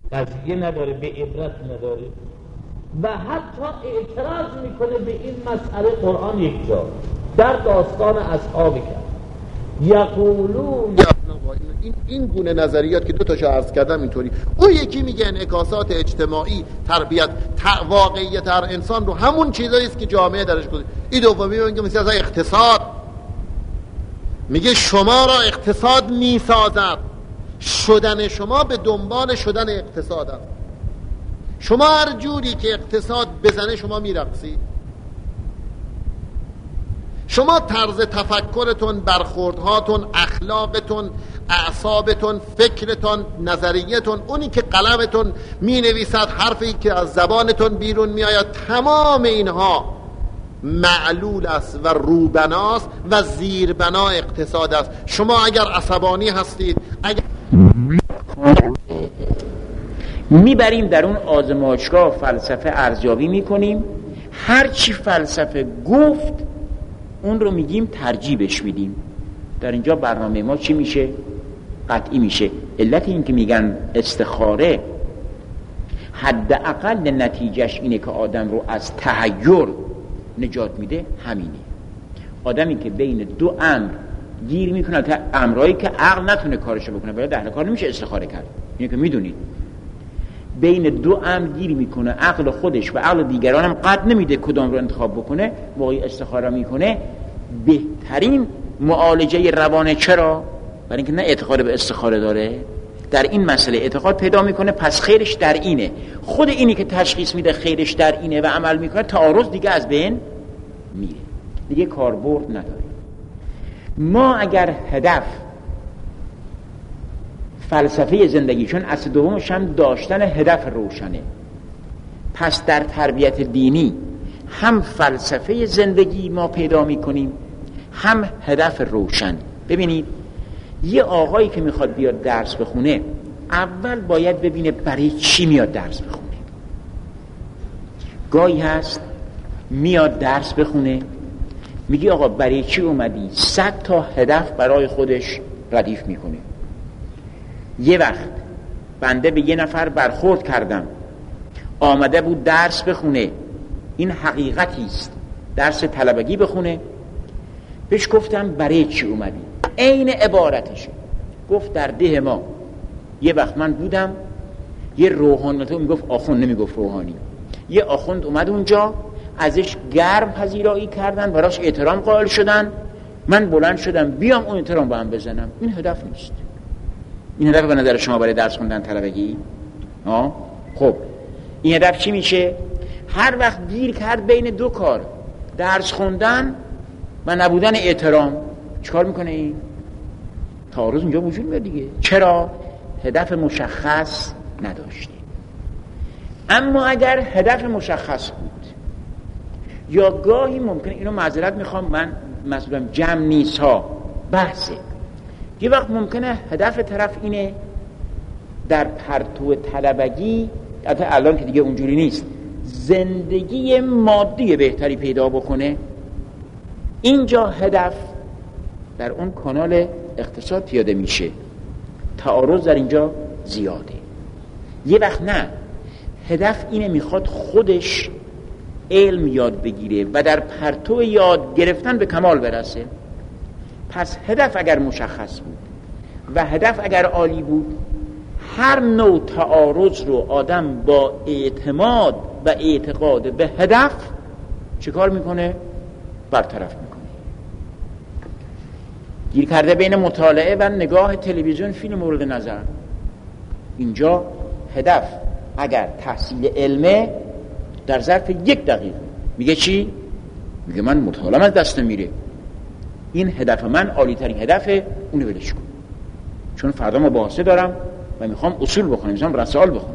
قضیه نداره، به عبرت نداره و حتی اعتراض میکنه به این مسئله. قرآن یک جا در داستان اصحاب کرد یقولون این گونه نظریات که دو تاشو عرض کردم اینطوری، اون یکی میگه انعکاسات اجتماعی، تربیت، واقعیت هر انسان رو همون چیزایی است که جامعه درش گذاشته. این دومی میگه مثلا اقتصاد، میگه شما را اقتصاد میسازد، شدن شما به دنبال شدن اقتصاد است. شما هر جوری که اقتصاد بزنه شما میرقصید. شما طرز تفکرتون، برخوردهاتون، اخلاقتون، اعصابتون، فکرتون، نظریتون، اونی که قلمتون می نویسد، حرفی که از زبانتون بیرون می آید، تمام اینها معلول است و روبناست و زیربنا اقتصاد است. شما اگر عصبانی هستید، اگر میبریم در اون آزمایشگاه فلسفه ارزیابی میکنیم، هر چی فلسفه گفت اون رو میگیم ترجیبش میدیم. در اینجا برنامه ما چی میشه؟ قطعی میشه. علت این که میگن استخاره حداقل نتیجهش اینه که آدم رو از تحیر نجات میده، همینه. آدمی که بین دو امر گیر میکنه که امرایی که عقل نتونه کارشو بکنه، ولی در کار نمیشه استخاره کرد، اینه که میدونید بین دو امر گیر میکنه، عقل خودش و عقل دیگران هم قد نمیده کدام رو انتخاب بکنه، موقعی استخاره میکنه بهترین معالجه روانه. چرا؟ برای اینکه نه اعتقاد به استخاره داره، در این مسئله اعتقاد پیدا میکنه، پس خیرش در اینه. خود اینی که تشخیص میده خیرش در اینه و عمل میکنه، تعارض دیگه از بین میره، دیگه کاربرد نداره. ما اگر هدف فلسفه زندگی، چون اصل دومش هم داشتن هدف روشنه، پس در تربیت دینی هم فلسفه زندگی ما پیدا میکنیم، هم هدف روشن. ببینید یه آقایی که میخواد بیاد درس بخونه، اول باید ببینه برای چی میاد درس بخونه. گاهی هست میاد درس بخونه، میگی آقا برای چی اومدی؟ 100 تا هدف برای خودش ردیف میکنه. یه وقت بنده به یه نفر برخورد کردم، آمده بود درس بخونه، این حقیقتی است، درس طلبگی بخونه. بهش گفتم برای چی اومدی؟ عین عبارتشه. گفت در ده ما یه وقت من بودم، یه روحانی، تو میگفت آخوند، نمیگفت روحانی، یه آخوند اومد اونجا، ازش گرم پذیرایی کردن، براش احترام قائل شدن، من بلند شدم بیام اون احترام با هم بزنم. این هدف نیست. این هدف به نظر شما برای درس خوندن طلبگی؟ خب این هدف چی میشه؟ هر وقت گیر کرد بین دو کار، درس خوندن و نبودن احترام، چیکار میکنه این؟ تعارض اونجا وجود میاد دیگه. چرا؟ هدف مشخص نداشته. اما اگر هدف مشخص بود، یا گاهی ممکنه، اینو معذرت میخوام، من مسئولم جمع نیست ها، بحثه، یه وقت ممکنه هدف طرف اینه در پرتو طلبگی، البته الان که دیگه اونجوری نیست، زندگی مادی بهتری پیدا بکنه. اینجا هدف در اون کانال اقتصاد پیاده میشه، تعارض در اینجا زیاده. یه وقت نه، هدف اینه میخواد خودش علم یاد بگیره و در پرتو یاد گرفتن به کمال برسه. پس هدف اگر مشخص بود و هدف اگر عالی بود، هر نوع تعارض رو آدم با اعتماد و اعتقاد به هدف چیکار میکنه؟ برطرف میکنه. گیر کرده بین مطالعه و نگاه تلویزیون، فیلم مورد نظر. اینجا هدف اگر تحصیل علمه، در ظرف 1 دقیقه میگه چی؟ میگه من مطالعه از دست میره، این هدف من عالی ترین هدفه، اونو ولش کن، چون فردا مباحثه دارم و میخوام اصول بخونم، میخوام رسائل بخونم.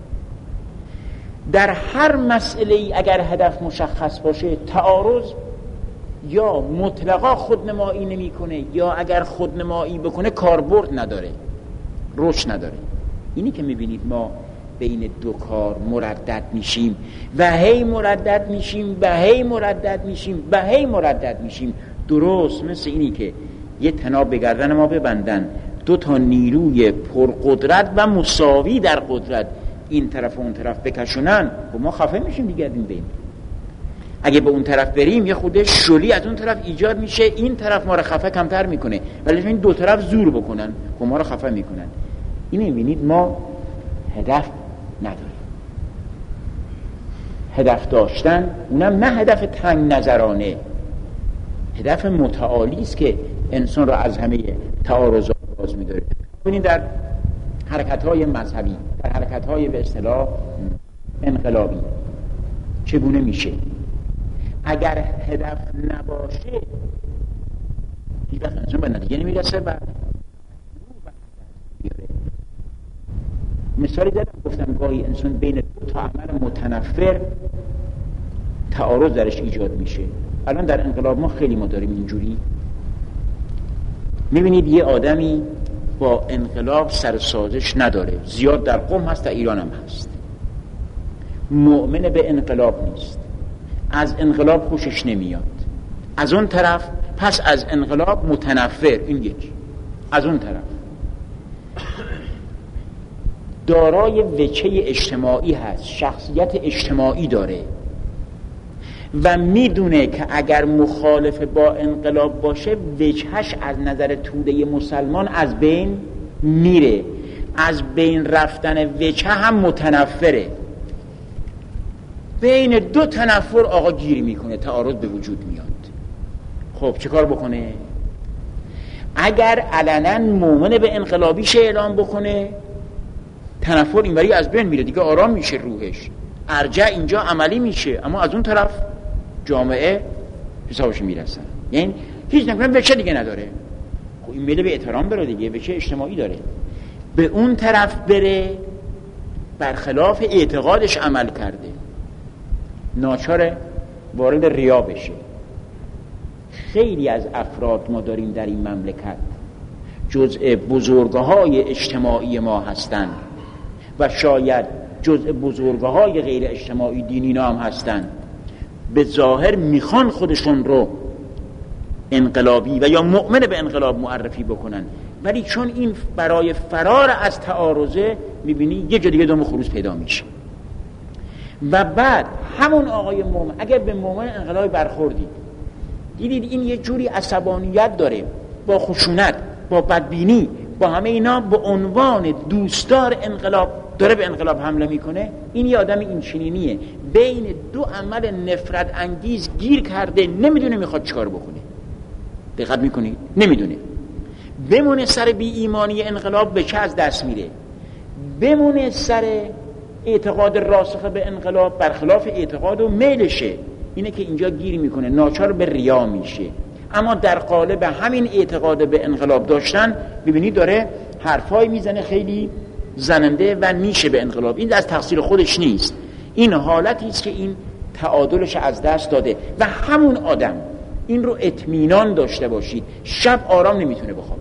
در هر مسئله ای اگر هدف مشخص باشه، تعارض یا مطلقا خودنمایی نمیکنه، یا اگر خودنمایی بکنه کاربرد نداره، رشد نداره. اینی که میبینید ما بین دو کار مردد میشیم و هی مردد میشیم و هی مردد میشیم و هی مردد میشیم. درست مثل اینی که یه طناب به گردن ما ببندن، 2 تا نیروی پرقدرت و مساوی در قدرت این طرف و اون طرف بکشونن و ما خفه میشیم دیگه. این بین اگه به اون طرف بریم یه خود شلی از اون طرف ایجاد میشه، این طرف ما رو خفه کمتر میکنه، ولی این دو طرف زور بکنن و ما رو خفه میکنن. این میبینید ما هدف نداریم. هدف داشتن اونم نه هدف تنگ نظرانه، هدف متعالی است که انسان را از همه تعارضات باز می‌داره. ببینید در حرکت‌های مذهبی، در حرکت‌های به اصطلاح انقلابی چگونه میشه؟ اگر هدف نباشه هیچ وقت انسان به نتیجه نمیرسه و مثالی زدم، گفتم گاهی انسان بین دو تا عمل متنفر تعارض درش ایجاد میشه. الان در انقلاب ما خیلی ما داریم اینجوری. میبینید یه آدمی با انقلاب سر سازش نداره، زیاد در قم هست، در ایران هم هست، مؤمن به انقلاب نیست، از انقلاب خوشش نمیاد، از اون طرف پس از انقلاب متنفر، این یکی، از اون طرف دارای وجهه اجتماعی هست، شخصیت اجتماعی داره و میدونه که اگر مخالف با انقلاب باشه وجهش از نظر توده مسلمان از بین میره، از بین رفتن وجهه هم متنفره، بین دو تنفر آقا گیری میکنه، تعارض به وجود میاد. خب چه کار بکنه؟ اگر علنا مؤمن به انقلابیش اعلام بکنه تنفر اینوری از بین میره، دیگه آرام میشه روحش، ارجع اینجا عملی میشه، اما از اون طرف جامعه حسابش میرسن، یعنی هیچ نکنه وجه دیگه نداره. خب این میله به احترام بره دیگه، وجه اجتماعی داره، به اون طرف بره برخلاف اعتقادش عمل کرده، ناچار وارد ریا بشه. خیلی از افراد ما داریم در این مملکت جزء بزرگهای اجتماعی ما هستند و شاید جزء بزرگهای غیر اجتماعی دینی هم هستند، به ظاهر میخوان خودشون رو انقلابی و یا مؤمن به انقلاب معرفی بکنن، ولی چون این برای فرار از تعارضه میبینی یه جا دیگه دم خروج پیدا میشه. و بعد همون آقای مؤمن اگر به مؤمن انقلابی برخوردید، دیدید این یه جوری عصبانیت داره، با خشونت، با بدبینی، با همه اینا، به عنوان دوستدار انقلاب داره به انقلاب حمله میکنه، این یه آدم این چنینیه، بین دو عمل نفرت انگیز گیر کرده، نمیدونه میخواد چیکار بکنه. دقت میکنید؟ نمیدونه. بمونه سر بی ایمانی انقلاب به چه از دست میره، بمونه سر اعتقاد راسخ به انقلاب برخلاف اعتقاد و میلشه، اینه که اینجا گیر میکنه، ناچار به ریا میشه. اما در قالب همین اعتقاد به انقلاب داشتن ببینید داره حرفای میزنه خیلی زننده و میشه به انقلاب. این از تقصیر خودش نیست، این حالتی است که این تعادلش از دست داده. و همون آدم، این رو اطمینان داشته باشید، شب آرام نمیتونه بخوابه،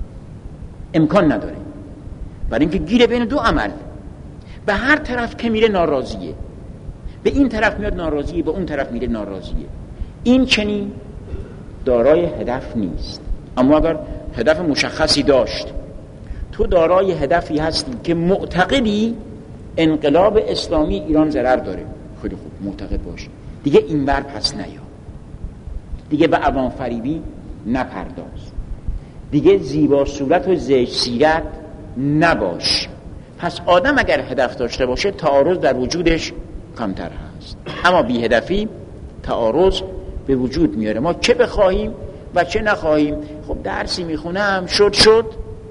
امکان نداره، برای اینکه گیره بین دو عمل، به هر طرف که میره ناراضیه، به این طرف میاد ناراضیه، به اون طرف میره ناراضیه. این چنین دارای هدف نیست. اما اگر هدف مشخصی داشت، تو دارای هدفی هستی که معتقدی انقلاب اسلامی ایران ضرر داره، خیلی خوب معتقد باش، دیگه این ور پس نیا، دیگه به عوام فریبی نپرداز، دیگه زیبا صورت و زشت سیرت نباش. پس آدم اگر هدف داشته باشه تعارض در وجودش کمتر هست، اما بی هدفی تعارض به وجود میاره. ما چه بخواهیم و چه نخواهیم، خب درسی میخونم، شد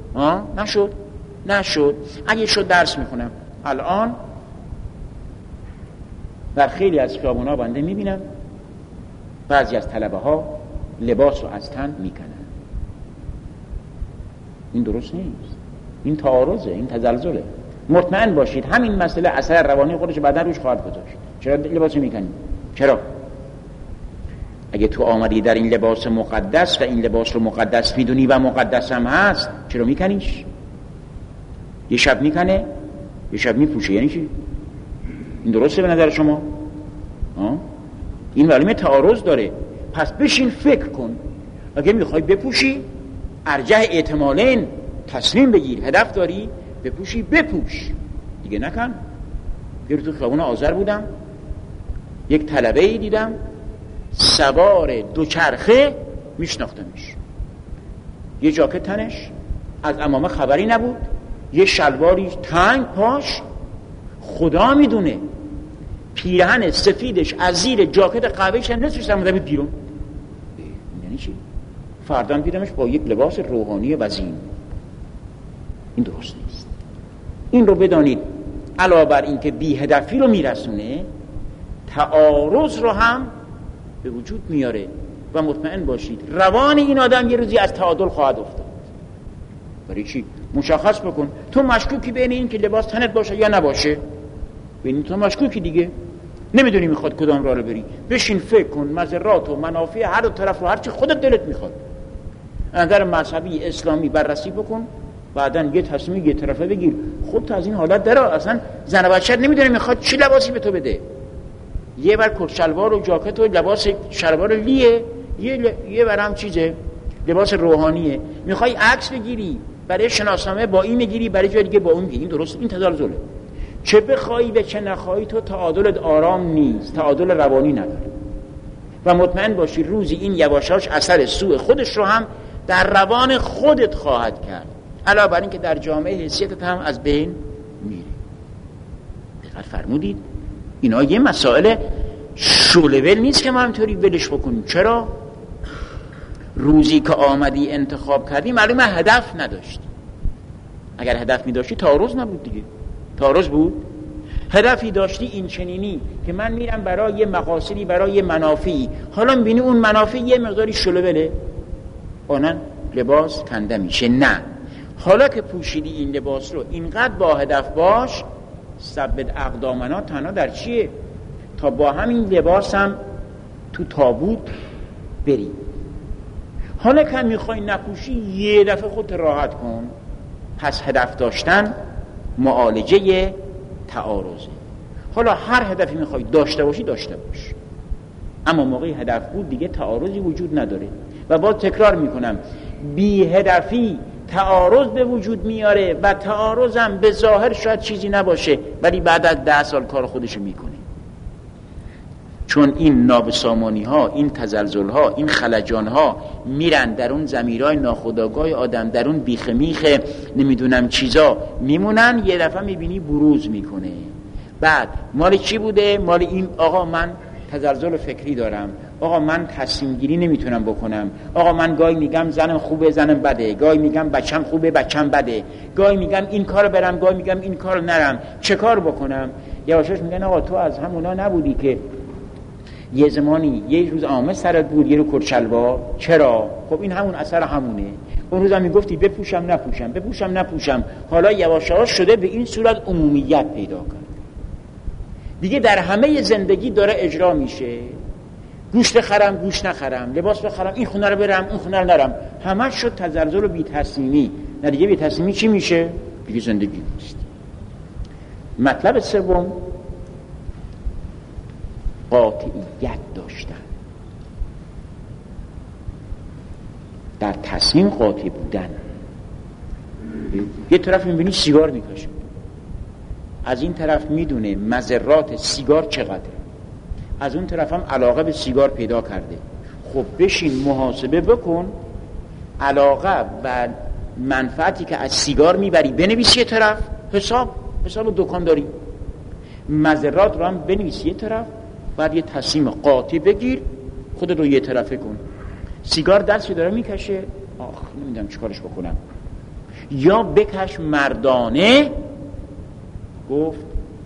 نشد، اگه شد درس میخونم. الان در خیلی از خیابونا بنده میبینم بعضی از طلبه ها لباس رو از تن میکنن. این درست نیست، این تعارضه، این تزلزله. مطمئن باشید همین مسئله اثر روانی خودش بعدا روش خواهد گذاشت. چرا لباس میکنی؟ چرا؟ اگه تو آمدی در این لباس مقدس و این لباس رو مقدس میدونی و مقدس هم هست، چرا میکنیش؟ یه شب میکنه، یه شب میپوشه، یعنی چی؟ این درسته به نظر شما؟ این معلومه تعارض داره. پس بشین فکر کن، اگه میخوای بپوشی ارجح احتمالین تصمیم بگیر، هدف داری بپوشی بپوش، دیگه نکن یه روز تو خیابون آذر بودم، یک طلبه‌ای دیدم سوار دوچرخه، میشناختمش، یه جاکت تنش، از عمامه خبری نبود، یه شلواری تنگ پاش، خدا میدونه پیرهن سفیدش از زیر جاکت قهوه‌ایش نصفش در بود بیرون. یعنی چی؟ فردا دیدمش با یک لباس روحانی وزین. این درست نیست. این رو بدانید علاوه بر این که بی هدفی رو میرسونه، تعارض رو هم به وجود میاره و مطمئن باشید روان این آدم یه روزی از تعادل خواهد افتاد. برای چی؟ مشخص بکن تو مشکوکی بین این که لباس تنت باشه یا نباشه، ببین تو مشکوکی دیگه، نمیدونی میخواد کدام راه رو بری، بشین فکر کن مضرات و منافع هر دو طرف رو، هر چی خودت دلت میخواد اگر مذهبی اسلامی بررسی بکن، بعداً یه تصمیم یه طرفه بگیر. خودت از این حالت درآ. اصلا زن و بچه نمیدونه میخواد چی لباسی به تو بده، یه بر کت شلوار و جاکت و لباس شلوار لیه، یه بر هم چیزه لباس روحانیه، میخوای عکس بگیری برای شناسنامه با این میگیری، برای جای دیگه با اون میگیری. این درست؟ این تزلزله. چه بخوای و چه نخوای تو تعادلت آرام نیست، تعادل روانی نداره و مطمئن باشی روزی این یواشاش اثر سوء خودش رو هم در روان خودت خواهد کرد، علاوه بر این که در جامعه حیثیتت هم از بین میره. دقت فرمودید؟ اینا یه مسائل شولول نیست که ما همینطوری ولش بکنیم. چرا؟ روزی که آمدی انتخاب کردی معلومه هدف نداشتی. اگر هدف می‌داشتی تعارض نبود دیگه. تعارض بود؟ هدفی داشتی این چنینی که من میرم برای مقاصدی، برای منافعی، حالا می‌بینی اون منافع یه مقداری شلوله، آنن لباس کنده میشه. نه، حالا که پوشیدی این لباس رو اینقدر با هدف باش، ثبت اقدامنا تنها در چیه؟ تا با همین لباس هم تو تابوت بری. حالا که میخوای نپوشی یه دفعه خودت راحت کن. پس هدف داشتن معالجه تعارضه. حالا هر هدفی میخوای داشته باشی داشته باش، اما موقعی هدف بود دیگه تعارضی وجود نداره. و باز تکرار میکنم، بی هدفی تعارض به وجود میاره و تعارضم به ظاهر شاید چیزی نباشه ولی بعد از 10 سال کار خودشو میکنه. چون این نابسامانی ها، این تزلزل ها، این خلجان ها میرن در اون ضمیرهای ناخودآگاه آدم، در اون بیخ میخ نمیدونم چیزا میمونن، یه دفعه میبینی بروز میکنه. بعد مال چی بوده؟ مال این آقا من تزلزل فکری دارم، آقا من تصمیم گیری نمیتونم بکنم، آقا من گاهی میگم زنم خوبه زنم بده، گاهی میگم بچم خوبه بچم بده، گاهی میگم این کارو برم گاهی میگم این کارو نرم، چه کار بکنم؟ یواشاش میگن آقا تو از همونا نبودی که یه زمانی یه روز عامه سرت بود یه رو کت شلوار؟ چرا؟ خب این همون اثر همونه. اون روز هم میگفتی بپوشم نپوشم بپوشم نپوشم، حالا یواشاش شده به این صورت عمومیت پیدا کرد، دیگه در همه زندگی داره اجرا میشه. گوشت بخرم گوشت نخرم، لباس بخرم این خونه رو برم این خونه رو نرم، همه شد تزلزل و بی‌تصمیمی. نه دیگه بی‌تصمیمی چی میشه؟ دیگه زندگی نیست. مطلب سوم، قاطعیت داشتن. در تصمیم قاطع بودن. یه طرف میبینی سیگار میکشه، از این طرف میدونه مضرات سیگار چقدره، از اون طرف هم علاقه به سیگار پیدا کرده. خب بشین محاسبه بکن، علاقه و منفعتی که از سیگار میبری بنویسی یه طرف، حساب دکانداری، مضرات رو هم بنویسی یه طرف، بعد یه تصمیم قاطع بگیر، خودت رو یه طرفه کن. سیگار دستی داره میکشه، نمیدونم چیکارش بکنم، یا بکش مردانه. گفت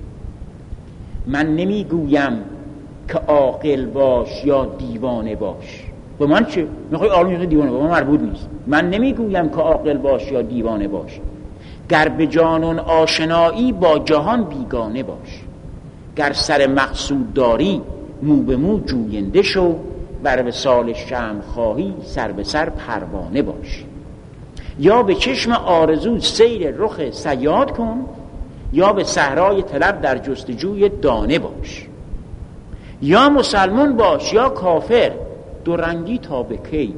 من نمیگویم که عاقل باش یا دیوانه باش. به من چه؟ میخوای عالم یا دیوانه؟ به من مربوط نیست. من نمیگویم که عاقل باش یا دیوانه باش، گر به جانون آشنایی با جهان بیگانه باش، گر سر مقصود داری مو به مو جوینده شو، بر وصال شمع خواهی سر به سر پروانه باش. یا به چشم آرزو سیر رخ صیاد کن، یا به صحرای طلب در جستجوی دانه باش. یا مسلمان باش یا کافر، دو رنگی تا به کی،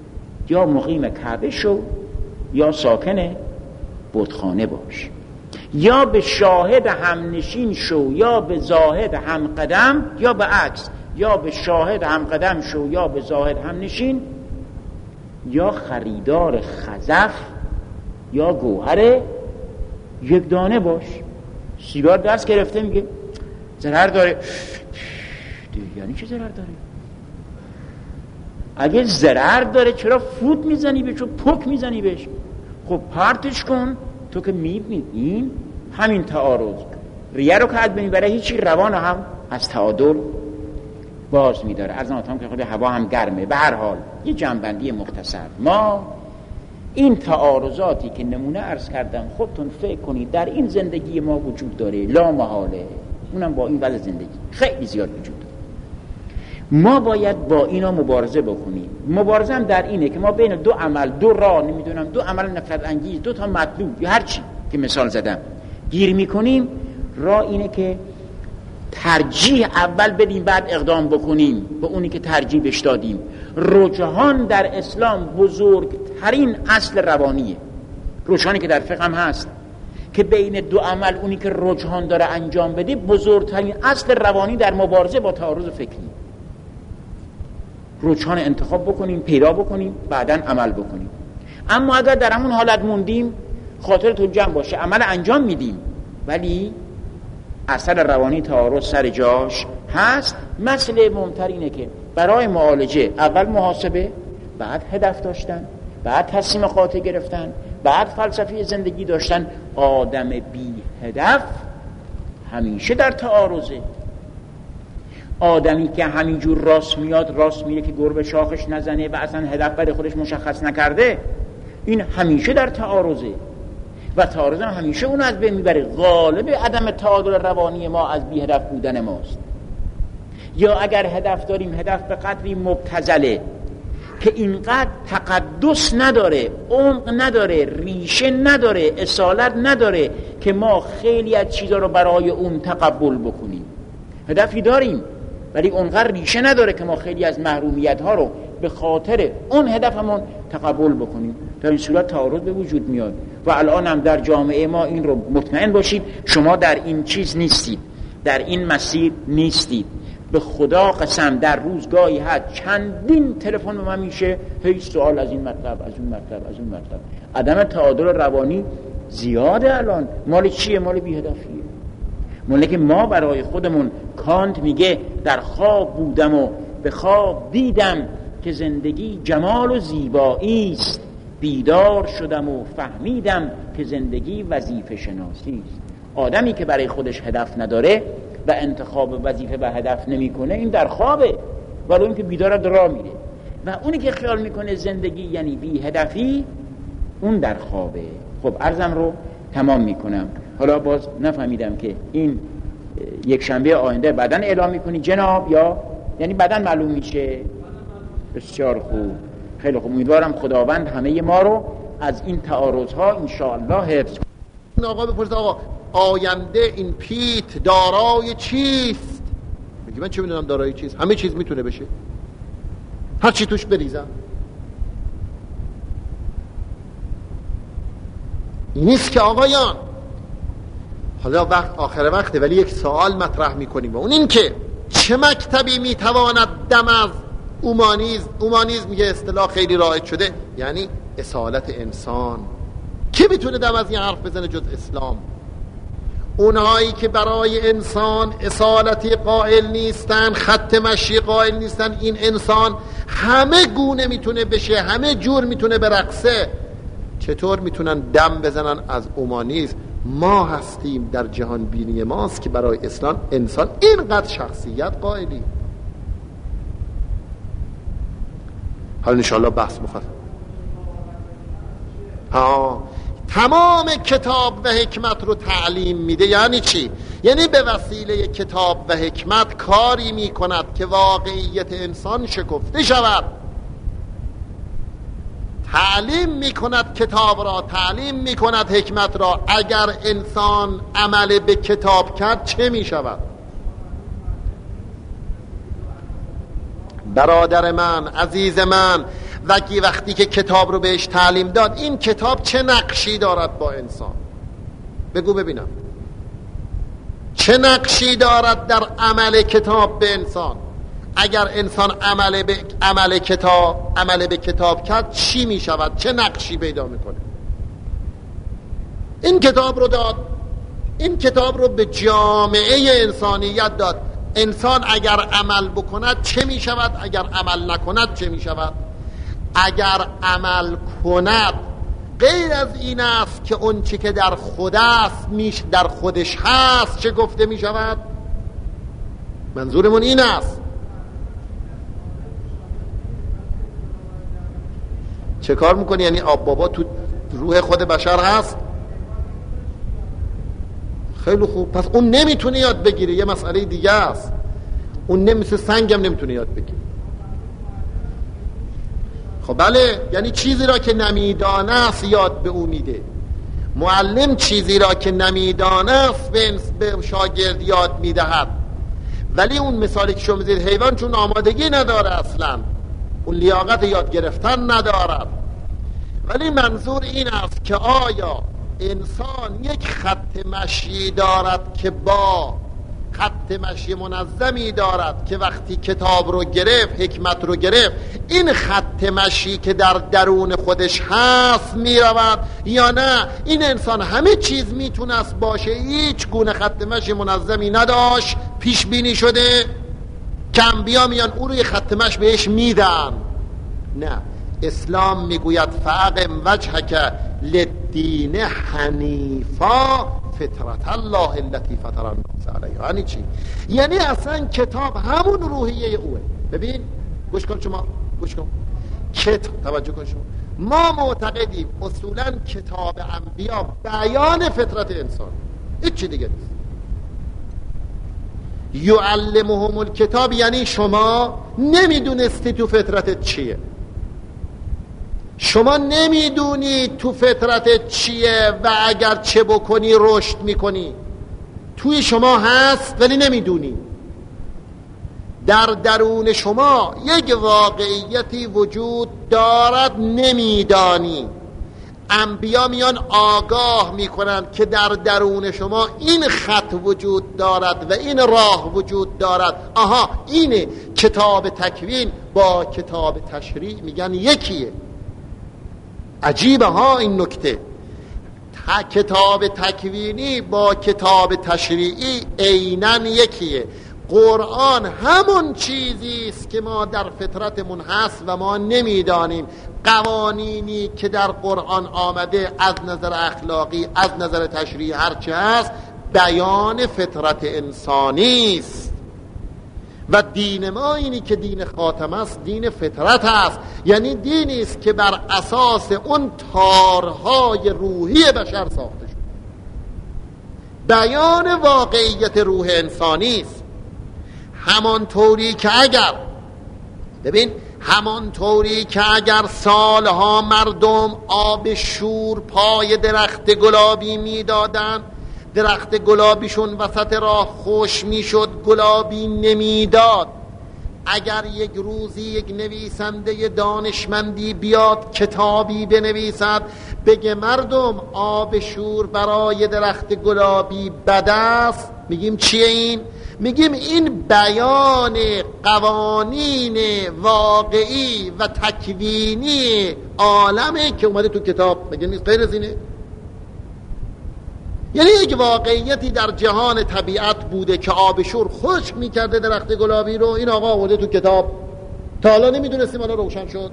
یا مقیم کعبه شو یا ساکن بتخانه باش. یا به شاهد همنشین شو یا به زاهد هم قدم، یا به عکس، یا به شاهد هم قدم شو یا به زاهد همنشین، یا خریدار خزف یا گوهر یک دانه باش. سیگار دست گرفته میگه ضرر داره. یعنی چه ضرر داره؟ اگه ضرر داره چرا فوت میزنی بهش و پک میزنی بهش؟ خب پرتش کن. تو که میبینی این همین تعارض ریه رو که از بین برای هیچی روان هم از تعادل باز میداره. از ناتام که خود هوا هم گرمه. به هر حال یه جنبندی مختصر، ما این تعارضاتی که نمونه عرض کردم خودتون فکر کنید در این زندگی ما وجود داره، لا محاله، اونم با این وضع زندگی خیلی زیاد وجود داره. ما باید با اینا مبارزه بکنیم. مبارزه هم در اینه که ما بین دو عمل، دو راه، نمیدونم دو عمل نفرت انگیز، دو تا مطلوب یا هر چی که مثال زدم گیر میکنیم. راه اینه که ترجیح اول بدیم بعد اقدام بکنیم به اونی که ترجیح بهش دادیم. رجحان در اسلام بزرگترین اصل روانیه. رجحانی که در فقه هم هست که بین دو عمل اونی که رجحان داره انجام بده بزرگترین اصل روانی در مبارزه با تعارض فکری. رجحان انتخاب بکنیم، پیدا بکنیم، بعداً عمل بکنیم. اما اگر در همون حالت موندیم، خاطرتون جمع باشه عمل انجام میدیم ولی اثر روانی تعارض سر جاش هست. مسئله مهمتر اینه که برای معالجه اول محاسبه، بعد هدف داشتن، بعد تصمیم قاطع گرفتن، بعد فلسفه زندگی داشتن. آدم بی هدف همیشه در تعارضه. آدمی که همینجور راست میاد راست میره که گربه شاخش نزنه و اصلا هدف برای خودش مشخص نکرده، این همیشه در تعارضه و تعارض هم همیشه اون از بین میبره. غالب عدم تعادل روانی ما از بی هدف بودن ماست. یا اگر هدف داریم، هدف به قدری مبتذله که اینقدر تقدس نداره، عمق نداره، ریشه نداره، اصالت نداره که ما خیلی از چیزا رو برای اون تقبل بکنیم. هدفی داریم ولی اونقدر ریشه نداره که ما خیلی از محرومیت ها رو به خاطر اون هدفمون تقبل بکنیم. در این صورت تعارض به وجود میاد و الان هم در جامعه ما این رو مطمئن باشید شما در این چیز نیستید، در این مسیر نیستید. به خدا قسم در روزگاهی هست چندین تلفن به من میشه، هیچ سوال از این مطلب، از اون مطلب، از اون مطلب. عدم تعادل روانی زیاده الان. مال چیه؟ مال بی‌هدفیه. مال که ما برای خودمون، کانت میگه در خواب بودم و به خواب دیدم که زندگی جمال و زیبایی است، بیدار شدم و فهمیدم که زندگی وظیفه شناسی است. آدمی که برای خودش هدف نداره و انتخاب وظیفه و هدف نمیکنه این در خوابه، ولی اون که بیدار راه میره. و اونی که خیال میکنه زندگی یعنی بی هدفی اون در خوابه. خب عرضم رو تمام میکنم. حالا باز نفهمیدم که این یک شنبه آینده بعداً اعلام میکنی جناب یا یعنی بعداً معلوم میشه؟ بسیار خوب، خیلی خوب. امیدوارم خداوند همه ما رو از این تعارض‌ها ان شاء الله حفظ کنه. آقا بپرسید آقا آینده این پیت دارای چیست؟ میگه من چه میدونم دارای چیست؟ همه چیز میتونه بشه، هر چی توش بریزم. این نیست که آقایان. حالا وقت آخر وقته ولی یک سوال مطرح میکنیم و اون این که چه مکتبی میتواند دم از اومانیزم میگه اصطلاح خیلی رایج شده، یعنی اصالت انسان. کی میتونه دم از این حرف بزنه جز اسلام؟ اونهایی که برای انسان اصالتی قائل نیستن، خط مشی قائل نیستن، این انسان همه گونه میتونه بشه، همه جور میتونه برقصه، چطور میتونن دم بزنن از اومانیسم؟ ما هستیم در جهان بینی ماست که برای اسلام انسان اینقدر شخصیت قائلی. حالا انشاءالله بحث مفصل. تمام کتاب و حکمت رو تعلیم میده. یعنی چی؟ یعنی به وسیله کتاب و حکمت کاری میکند که واقعیت انسان شکفته شود. تعلیم میکند کتاب را، تعلیم میکند حکمت را. اگر انسان عمل به کتاب کرد چه میشود؟ برادر من، عزیز من، وقتی که کتاب رو بهش تعلیم داد، این کتاب چه نقشی دارد با انسان؟ بگو ببینم چه نقشی دارد در عمل کتاب به انسان؟ اگر انسان عمل به کتاب کرد چی می شود؟ چه نقشی پیدا میکنه؟ این کتاب رو داد، این کتاب رو به جامعه انسانیت داد. انسان اگر عمل بکند چه می شود؟ اگر عمل نکند چه می شود؟ اگر عمل کند غیر از این است که اون چی که در خود است در خودش هست چه گفته می شود؟ منظورمون این است. چه کار میکنی؟ یعنی آب بابا تو روح خود بشر هست؟ خیلی خوب، پس اون نمیتونه یاد بگیره، یه مسئله دیگه است. اون مثل سنگم نمیتونه یاد بگیره. خب بله، یعنی چیزی را که نمیدانه است یاد به او میده. معلم چیزی را که نمیدانه است به شاگرد یاد میدهد. ولی اون مثالی که شما میزید حیوان چون آمادگی نداره، اصلا اون لیاقت یاد گرفتن ندارد. ولی منظور این است که آیا انسان یک خط مشی دارد که با خط مشی منظمی دارد که وقتی کتاب رو گرفت، حکمت رو گرفت، این خط مشی که در درون خودش هست میرود، یا نه این انسان همه چیز میتونست باشه، هیچ گونه خط مشی منظمی نداشت، پیش بینی شده که انبیا میان او رو یه خط مشی بهش میدن؟ نه، اسلام میگوید فاقم وجهک للدین حنیفا فطرت الله التي فطر الناس علیها. یعنی چی؟ یعنی اصلا کتاب همون روحیه اوه. ببین، گوش کن شما، گوش کن، توجه کن شما. ما معتقدیم اصولا کتاب انبیا بیان فطرت انسان، هیچ چی دیگه نیست. یعلمهم الکتاب یعنی شما نمیدونستی تو فطرتت چیه، شما نمیدونی تو فطرتت چیه و اگر چه بکنی رشد میکنی. توی شما هست ولی نمیدونی. در درون شما یک واقعیتی وجود دارد نمیدانی. انبیا میان آگاه میکنند که در درون شما این خط وجود دارد و این راه وجود دارد. آها، اینه. کتاب تکوین با کتاب تشریع میگن یکیه. عجیبه ها این نکته. کتاب تکوینی با کتاب تشریعی عیناً یکیه. قرآن همون چیزی است که ما در فطرتمون هست و ما نمیدانیم. قوانینی که در قرآن آمده از نظر اخلاقی، از نظر تشریعی، هرچه هست بیان فطرت انسانی است. و دین ما اینی که دین خاتم است، دین فطرت است. یعنی دینی است که بر اساس اون تارهای روحی بشر ساخته شد. بیان واقعیت روح انسانی است. همانطوری که اگر سالها مردم آب شور پای درخت گلابی میدادن، درخت گلابیشون وسط راه خوش میشد، گلابی نمیداد. اگر یک روزی یک نویسنده دانشمندی بیاد کتابی بنویسد بگه مردم آب شور برای درخت گلابی بد است، میگیم چیه این؟ میگیم این بیان قوانین واقعی و تکوینی عالمه که اومده تو کتاب. مگه نیست؟ غیر از اینه؟ یعنی یک واقعیتی در جهان طبیعت بوده که آب شور خشک میکرده درخت گلابی رو. این آقا آورده تو کتاب، تا حالا نمیدونستیم، حالا روشن شد.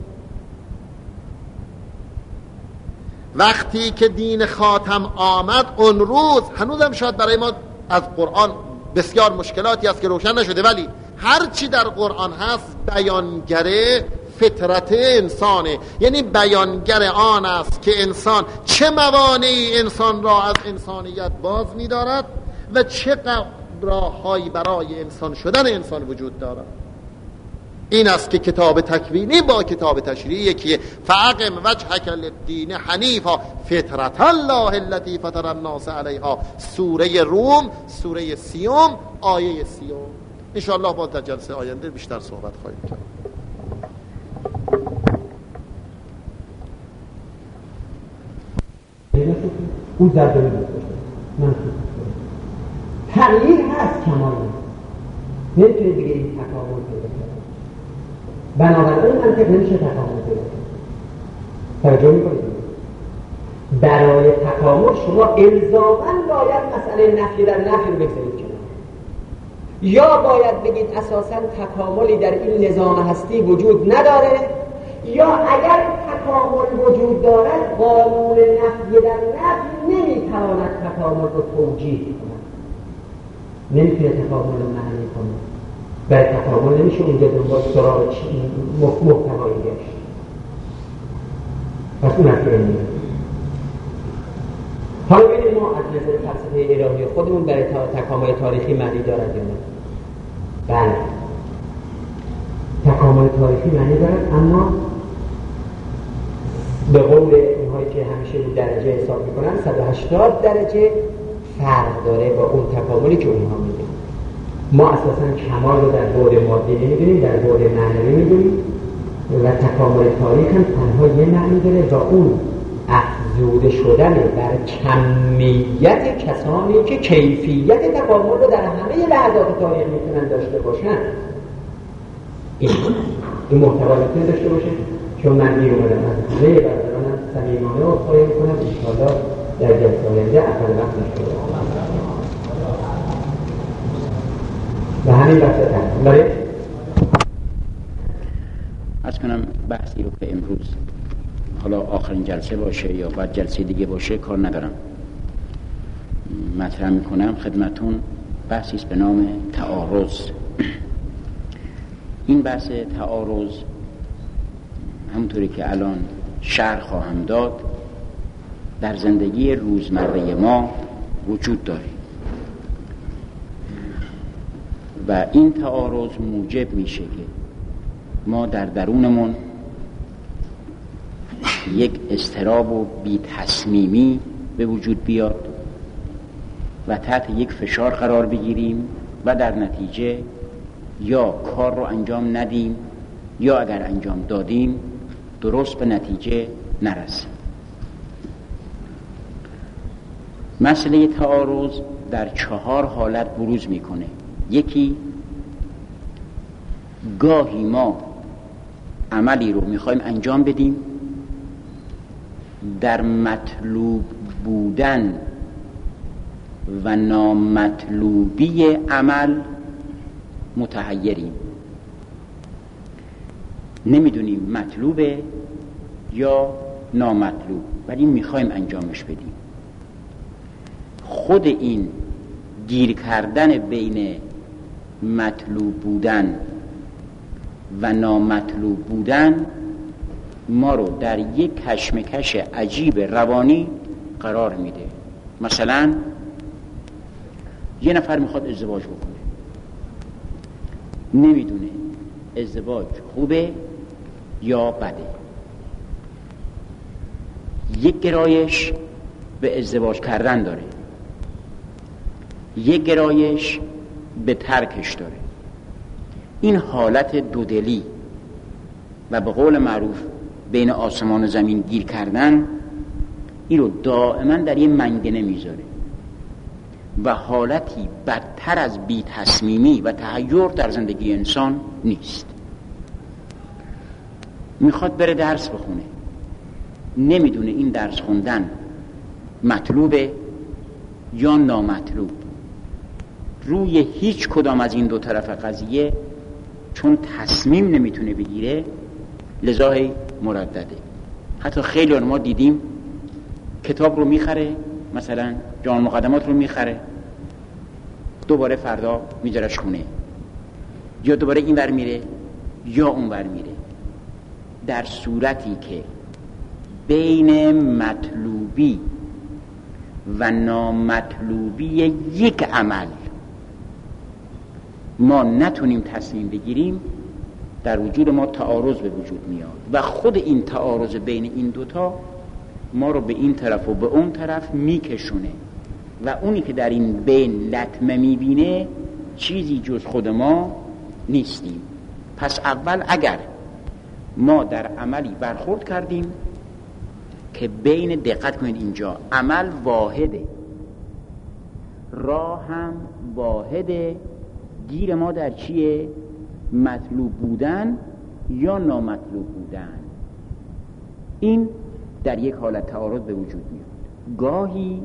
وقتی که دین خاتم آمد اون روز، هنوزم شاید برای ما از قرآن بسیار مشکلاتی هست که روشن نشده، ولی هرچی در قرآن هست بیانگره فطرت انسانه. یعنی بیانگر آن است که انسان چه موانعی انسان را از انسانیت باز می‌دارد و چه راه‌هایی برای انسان شدن انسان وجود دارد. این است که کتاب تکوینی با کتاب تشریعی یکیه. فاقم وجهک للدین حنیفا فطرت الله التي فطر الناس علیها. سوره روم، سوره 30 آیه 30. ان شاء الله با در جلسه آینده بیشتر صحبت خواهیم کرد. اون ضربه تغییر هست، کمال نمیتونه دیگه این تکامل پیدا کنه. بنابراین منطق نمیشه تکامل پیدا کنه. توجه میکنید؟ برای تکامل شما الزاماً باید مسئله نفی در نفی رو بگذارید کنار، یا باید بگید اساساً تکاملی در این نظام هستی وجود نداره، یا اگر تکامل وجود دارد قانون نفی در نفی نمیتواند تکامل رو توجیه کند، نمیتونه تکامل رو معنی کنه. برای تکامل نمیشه اونجا دنبال سراغ محتوایی گشت. پس اون نفی نمیشه. حالا ببینید ما از نظر فلسفه الهی خودمون برای تکامل تاریخی معنی دارد یا نه؟ بله، تکامل تاریخی معنی دارد، اما به قول اونهایی که همیشه درجه حساب میکنن 180 درجه فرق داره با اون تکاملی که اونها میگن. ما اساساً کمال رو در بعد مادی نمیدونیم، در بعد معنوی میدونیم، و تکامل تاریخ هم تنها یه معنی داره و اون افزوده شدن بر کمیت کسانی که کیفیت تکامل رو در همه لحظات تاریخ میتونن داشته باشن. این محتوا میتونه داشته باشه. چون من دیر اومدم از همه برادرانم صمیمانه عذرخواهی میکنم، انشاءالله در جلسه آینده اول وقت نشده و همین بحث برای عرض کنم بحثی رو که امروز حالا آخرین جلسه باشه یا بعد جلسه دیگه باشه کار ندارم، مطرح میکنم خدمتون. بحثی است به نام تعارض. این بحث تعارض همونطوری که الان شرح خواهم داد در زندگی روزمره ما وجود داره و این تعارض موجب میشه که ما در درونمون یک اضطراب و بی تصمیمی به وجود بیاد و تحت یک فشار قرار بگیریم و در نتیجه یا کار رو انجام ندیم یا اگر انجام دادیم درست به نتیجه نرسیم. مسئله تعارض در 4 حالت بروز میکنه. یکی، گاهی ما عملی رو میخوایم انجام بدیم، در مطلوب بودن و نامطلوبی عمل متحیریم، نمیدونیم مطلوبه یا نامطلوب، ولی میخوایم انجامش بدیم. خود این گیر کردن بین مطلوب بودن و نامطلوب بودن ما رو در یک کشمکش عجیب روانی قرار میده. مثلا یه نفر میخواد ازدواج بکنه، نمیدونه ازدواج خوبه یا بده. یک گرایش به ازدواج کردن داره، یک گرایش به ترکش داره. این حالت دودلی و به قول معروف بین آسمان و زمین گیر کردن، این رو دائما در یه منگنه میذاره و حالتی بدتر از بی تصمیمی و تحیر در زندگی انسان نیست. میخواد بره درس بخونه، نمیدونه این درس خوندن مطلوبه یا نامطلوب. روی هیچ کدام از این دو طرف قضیه چون تصمیم نمیتونه بگیره لذا مردده. حتی خیلی ما دیدیم کتاب رو میخره، مثلا جان مقدمات رو میخره، دوباره فردا میذارش خونه، یا دوباره این ور میره یا اون ور میره، در صورتی که بین مطلوبی و نامطلوبی یک عمل ما نتونیم تصمیم بگیریم، در وجود ما تعارض به وجود میاد و خود این تعارض بین این دوتا ما رو به این طرف و به اون طرف میکشونه و اونی که در این بین لطمه میبینه چیزی جز خود ما نیستیم. پس اول اگر ما در عملی برخورد کردیم که بین، دقت کنید اینجا، عمل واحده، راه هم واحده. گیر ما در چیه؟ مطلوب بودن یا نامطلوب بودن. این در یک حالت تعارض به وجود میاد. گاهی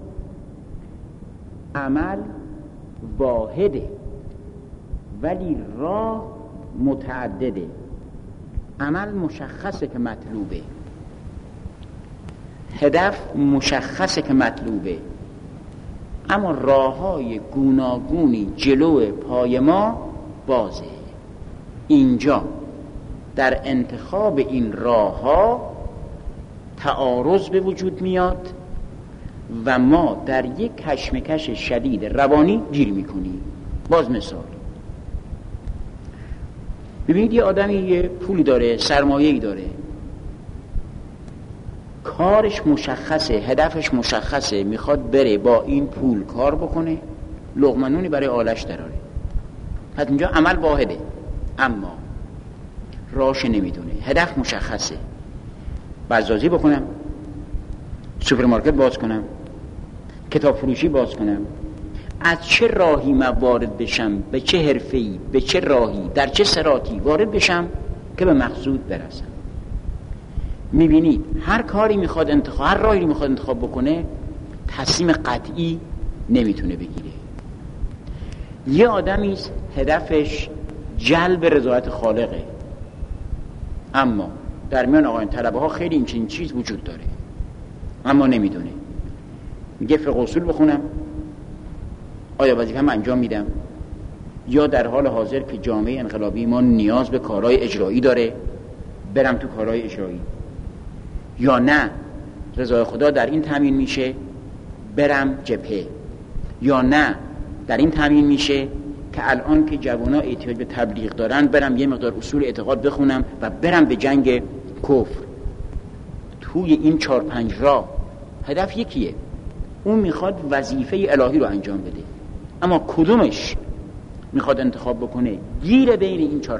عمل واحده ولی راه متعدده. عمل مشخصه که مطلوبه، هدف مشخصه که مطلوبه، اما راه‌های گوناگونی جلو پای ما بازه. اینجا در انتخاب این راه‌ها تعارض به وجود میاد و ما در یک کشمکش شدید روانی گیر میکنیم. باز مثال، ببینید یه آدمی یه پولی داره، سرمایه‌ای داره، کارش مشخصه، هدفش مشخصه، میخواد بره با این پول کار بکنه، لقمه برای آلش دراره. پس اینجا عمل واحده اما راهش نمیدونه. هدف مشخصه، بازسازی بکنم، سوپرمارکت باز کنم، کتاب فروشی باز کنم، از چه راهی من وارد بشم، به چه حرفه‌ای، به چه راهی، در چه صراطی وارد بشم که به مقصود برسم. میبینید هر کاری میخواد انتخاب، هر راهی میخواد انتخاب بکنه، تصمیم قطعی نمیتونه بگیره. یه آدمی هدفش جلب رضایت خالقه، اما در میان آقایان طلبه ها خیلی این چیز وجود داره اما نمیدونه. میگه فقه اصول بخونم، آیا وظیفه‌ام انجام میدم؟ یا در حال حاضر که جامعه انقلابی ما نیاز به کارهای اجرایی داره برم تو کارهای اجرایی، یا نه رضای خدا در این تامین میشه برم جبهه، یا نه در این تامین میشه که الان که جوانا احتیاج به تبلیغ دارن برم یه مقدار اصول اعتقاد بخونم و برم به جنگ کفر. توی این 4-5 راه هدف یکیه، اون میخواد وظیفه الهی رو انجام بده، اما کدومش میخواد انتخاب بکنه؟ گیر بین این 4-5 راه.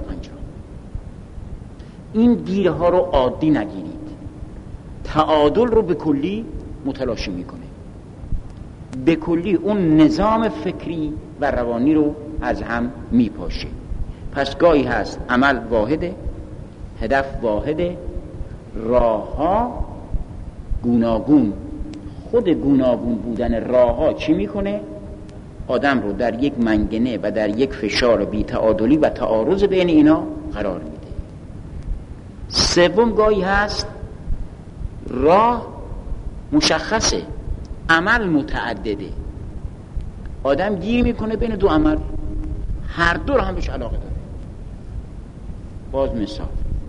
این گیرها رو عادی نگیرید، تعادل رو به کلی متلاشی میکنه، به کلی اون نظام فکری و روانی رو از هم میپاشه. پس گاهی هست عمل واحده، هدف واحده، راه ها گوناگون. خود گوناگون بودن راه ها چی میکنه؟ آدم رو در یک منگنه و در یک فشار بی تعادلی و تعارض بین اینا قرار میده. سوم گاهی هست راه مشخصه، عمل متعدده، آدم گیر میکنه بین دو عمل، هر دو رو هم بهش علاقه داره. باز مثال،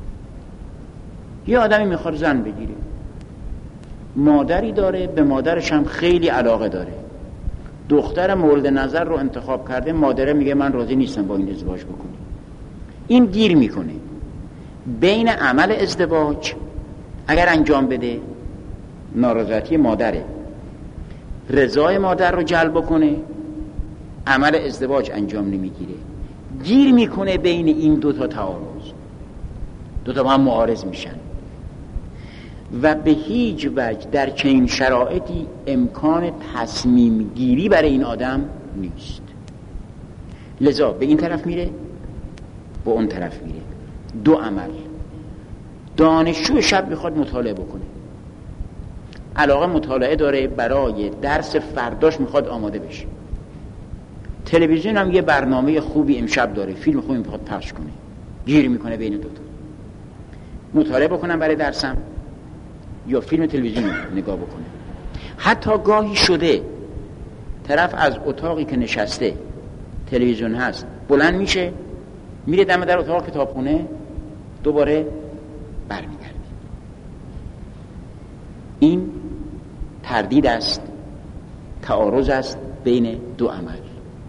یه آدمی میخواد زن بگیره، مادری داره، به مادرش هم خیلی علاقه داره، دختر مورد نظر رو انتخاب کرده، مادره میگه من راضی نیستم با این ازدواج بکنی. این گیر میکنه بین عمل ازدواج، اگر انجام بده نارضایتی مادره، رضای مادر رو جلب کنه، عمل ازدواج انجام نمیگیره، گیر میکنه بین این دوتا تعارض، دوتا با هم معارض میشن و به هیچ وجه در چنین شرایطی امکان تصمیم گیری برای این آدم نیست. لذا به این طرف میره، به اون طرف میره، دو عمل. دانشجو شب میخواد مطالعه بکنه، علاقه مطالعه داره، برای درس فرداش میخواد آماده بشه، تلویزیون هم یه برنامه خوبی امشب داره، فیلم خوبی میخواد پخش کنه، گیر میکنه بین دوتا، مطالعه بکنم برای درسم یا فیلم تلویزیون نگاه بکنه. حتی گاهی شده طرف از اتاقی که نشسته تلویزیون هست بلند میشه میره دم در اتاق کتابخونه، دوباره برمیگرده. این تردید است، تعارض است بین دو عمل.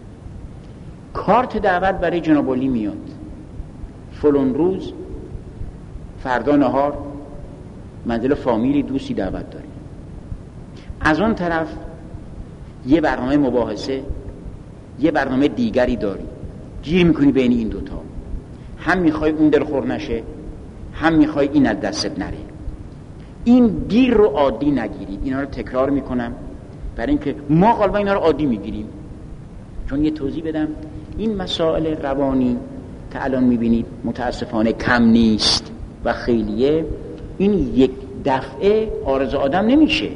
کارت دعوت برای جناب علی میاد، فلان روز فردا نهار منزل فامیلی دوستی دعوت داری. از اون طرف یه برنامه مباحثه، یه برنامه دیگری داری، گیر میکنی بین این دوتا، هم میخوای اون دلخور نشه، هم میخوای این از دستت نره. این گیر رو عادی نگیرید. اینا رو تکرار میکنم برای اینکه ما غالبا اینا رو عادی میگیریم، چون یه توضیح بدم، این مسائل روانی که الان میبینید متاسفانه کم نیست و خیلیه، این یک دفعه عارض آدم نمیشه.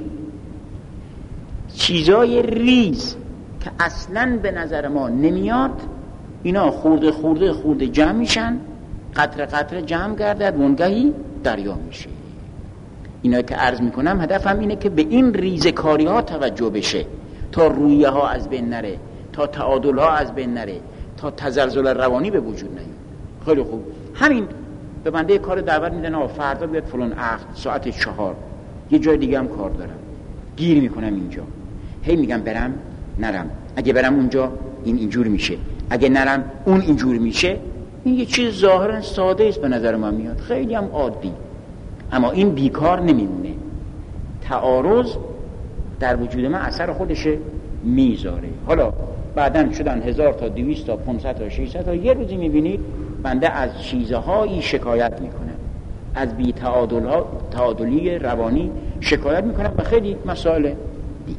چیزای ریز که اصلاً به نظر ما نمیاد، اینا خورده خورده خورده جمع میشن، قطره قطره جمع گردد، منگهی دریا میشه. اینا که عرض میکنم هدفم اینه که به این ریزکاری ها توجه بشه تا رویه ها از بین نره، تا تعادل ها از بین نره، تا تزلزل روانی به وجود نیاد. خیلی خوب، همین به بنده کار دعوت میدن فردا بیاد فلان عقد ساعت 4 یه جای دیگه هم کار دارم، گیر میکنم اینجا، هی میگم برم نرم، اگه برم اونجا این اینجور میشه، اگه نرم اون اینجور میشه. این یه چیز ظاهرا ساده است به نظر من میاد، خیلی هم عادی، اما این بیکار نمیمونه. تعارض در وجود من اثر خودشه میذاره. حالا بعدن شدن 1000 تا 200 تا 500 تا 600 تا، یه روزی میبینید بنده از چیزهایی شکایت میکنم، از بی تعادلی روانی شکایت میکنم و خیلی مسائل دیگه.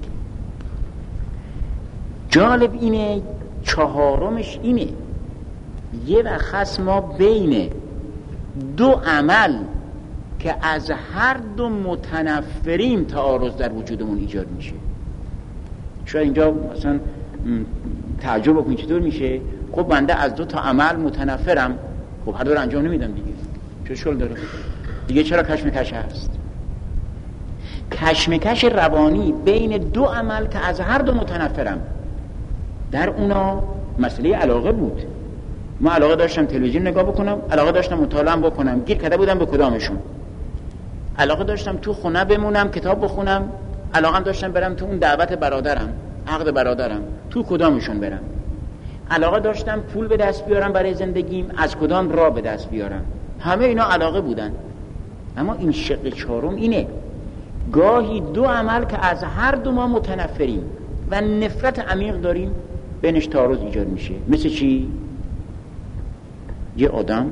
جالب اینه، چهارمش اینه، یه وقت ما بین دو عمل که از هر دو متنفریم تعارض در وجودمون ایجاد میشه. شاید اینجا مثلا تعجب بکنید چطور میشه؟ خب بنده از 2 تا عمل متنفرم، خب هر دو رو انجام نمیدم دیگه، چه اشکال داره دیگه؟ چرا کشمکش هست؟ کشمکش روانی بین 2 عمل که از هر دو متنفرم. در اونا مسئله علاقه بود. ما علاقه داشتم تلویزیون نگاه بکنم، علاقه داشتم مطالعه بکنم، گیر کرده بودم به کدامشون. علاقه داشتم تو خونه بمونم کتاب بخونم، علاقه داشتم برم تو اون دعوت برادرم، عقد برادرم، تو کدامشون برم. علاقه داشتم پول به دست بیارم برای زندگیم، از کدام راه به دست بیارم. همه اینا علاقه بودن. اما این شق چهارم اینه، گاهی 2 عمل که از هر دو ما متنفریم و نفرت عمیق داریم بینش تعارض ایجاد میشه. مثل چی؟ یه آدم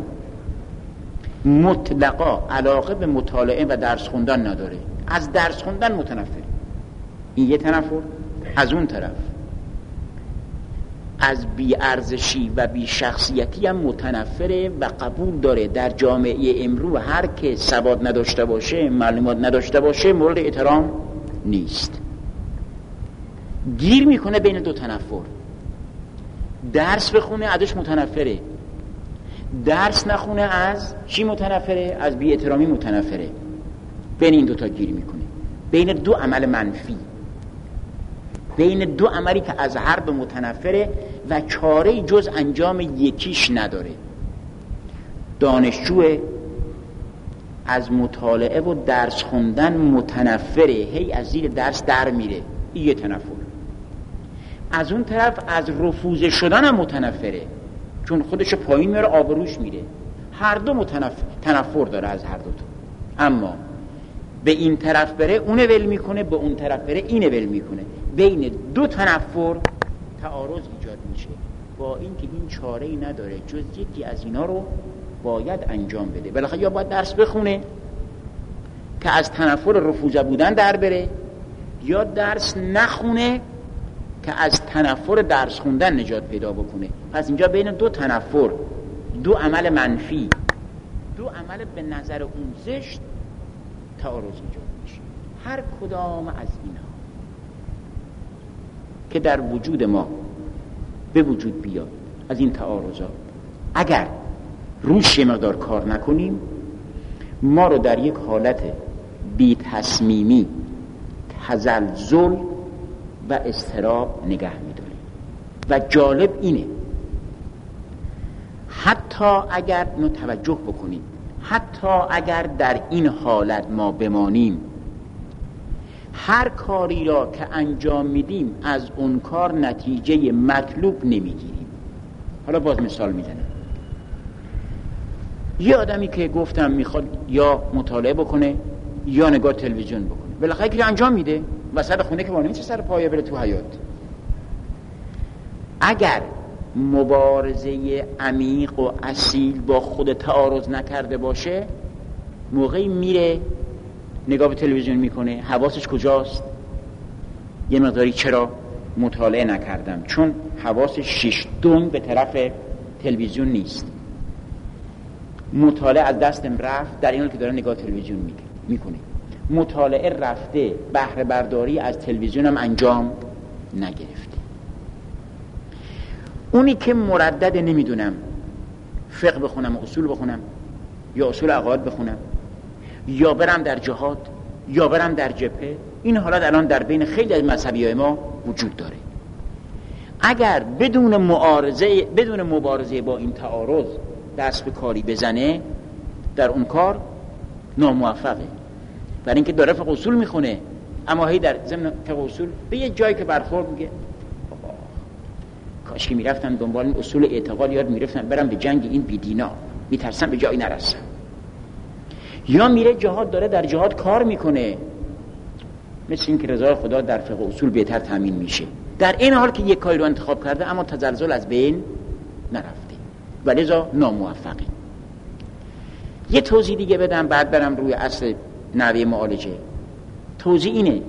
مطلقا علاقه به مطالعه و درس خوندن نداره، از درس خوندن متنفر. این یه تنفر. از اون طرف از بی ارزشی و بی شخصیتی هم متنفره و قبول داره در جامعه امرو هر که سواد نداشته باشه، معلومات نداشته باشه، مورد احترام نیست. گیر میکنه بین 2 تنفر. درس بخونه ازش متنفره، درس نخونه از چی متنفره؟ از بی احترامی متنفره. بین این 2 تا گیر میکنه، بین 2 عمل منفی، بین 2 عملی که از هر دو متنفره و چاره جز انجام یکیش نداره. دانشجو از مطالعه و درس خوندن متنفره، هی از زیر درس در میره، این یه تنفر. از اون طرف از رفوزه شدن هم متنفره، چون خودش پایین میاره آبروش میره. هر دو تنفر داره از هر دو تا. اما به این طرف بره اونه ول میکنه، به اون طرف بره اینه ول میکنه. بین 2 تنفر تعارض ایجاد میشه، با اینکه این چاره ای نداره جز یکی از اینا رو باید انجام بده. بالاخره یا باید درس بخونه که از تنفر رفوزه بودن در بره، یا درس نخونه که از تنفر درس خوندن نجات پیدا بکنه. پس اینجا بین 2 تنفر، 2 عمل منفی، 2 عمل به نظر اون زشت تعارض ایجاد میشه. هر کدام از اینها که در وجود ما به وجود بیاد، از این تعارضات اگر روش یه مقدار کار نکنیم، ما رو در یک حالت بی تصمیمی، تزلزل و اضطراب نگه می‌داره. و جالب اینه، حتی اگر توجه بکنیم، حتی اگر در این حالت ما بمانیم، هر کاری را که انجام میدیم از اون کار نتیجه مطلوب نمیگیریم. حالا باز مثال میزنم. یه آدمی که گفتم میخواد یا مطالعه بکنه یا نگاه تلویزیون بکنه، بالاخره که انجام میده، وسط خونه که نمیشه سر پایه بره تو حیاط. اگر مبارزه عمیق و اصیل با خود تعارض نکرده باشه، موقعی میره نگاه به تلویزیون میکنه، حواسش کجاست؟ یه مقداری چرا مطالعه نکردم، چون حواس شیش دنگ به طرف تلویزیون نیست. مطالعه از دستم رفت در این حال که داره نگاه تلویزیون میکنه. مطالعه رفته، بهره برداری از تلویزیونم انجام نگرفته. اونی که مردد نمیدونم فقه بخونم، اصول بخونم، یا اصول عقاید بخونم، یا برم در جهاد، یا برم در جبهه، این حالت الان در بین خیلی از مذهبیای ما وجود داره. اگر بدون مبارزه با این تعارض دست به کاری بزنه، در اون کار ناموفقه. برای اینکه داره فقه اصول میخونه، اما هی در ضمن فقه اصول به یه جایی که برخورد میگه کاش که میرفتم دنبال این اصول اعتقاد یاد میرفتم برم به جنگ این بیدینا، میترسم به جایی نرسم. یا میره جهاد، داره در جهاد کار میکنه، مثل این که رضای خدا در فقه اصول بهتر تامین میشه، در این حال که یک کاری رو انتخاب کرده اما تزلزل از بین نرفته و لذا ناموفقه. یه توضیح دیگه بدم بعد برم روی اصل نحوه معالجه. توضیح اینه،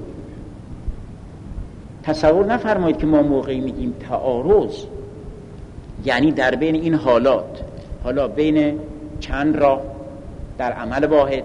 تصور نفرمایید که ما موقعی میگیم تعارض یعنی در بین این حالات، حالا بین چند راه در عمل واحد،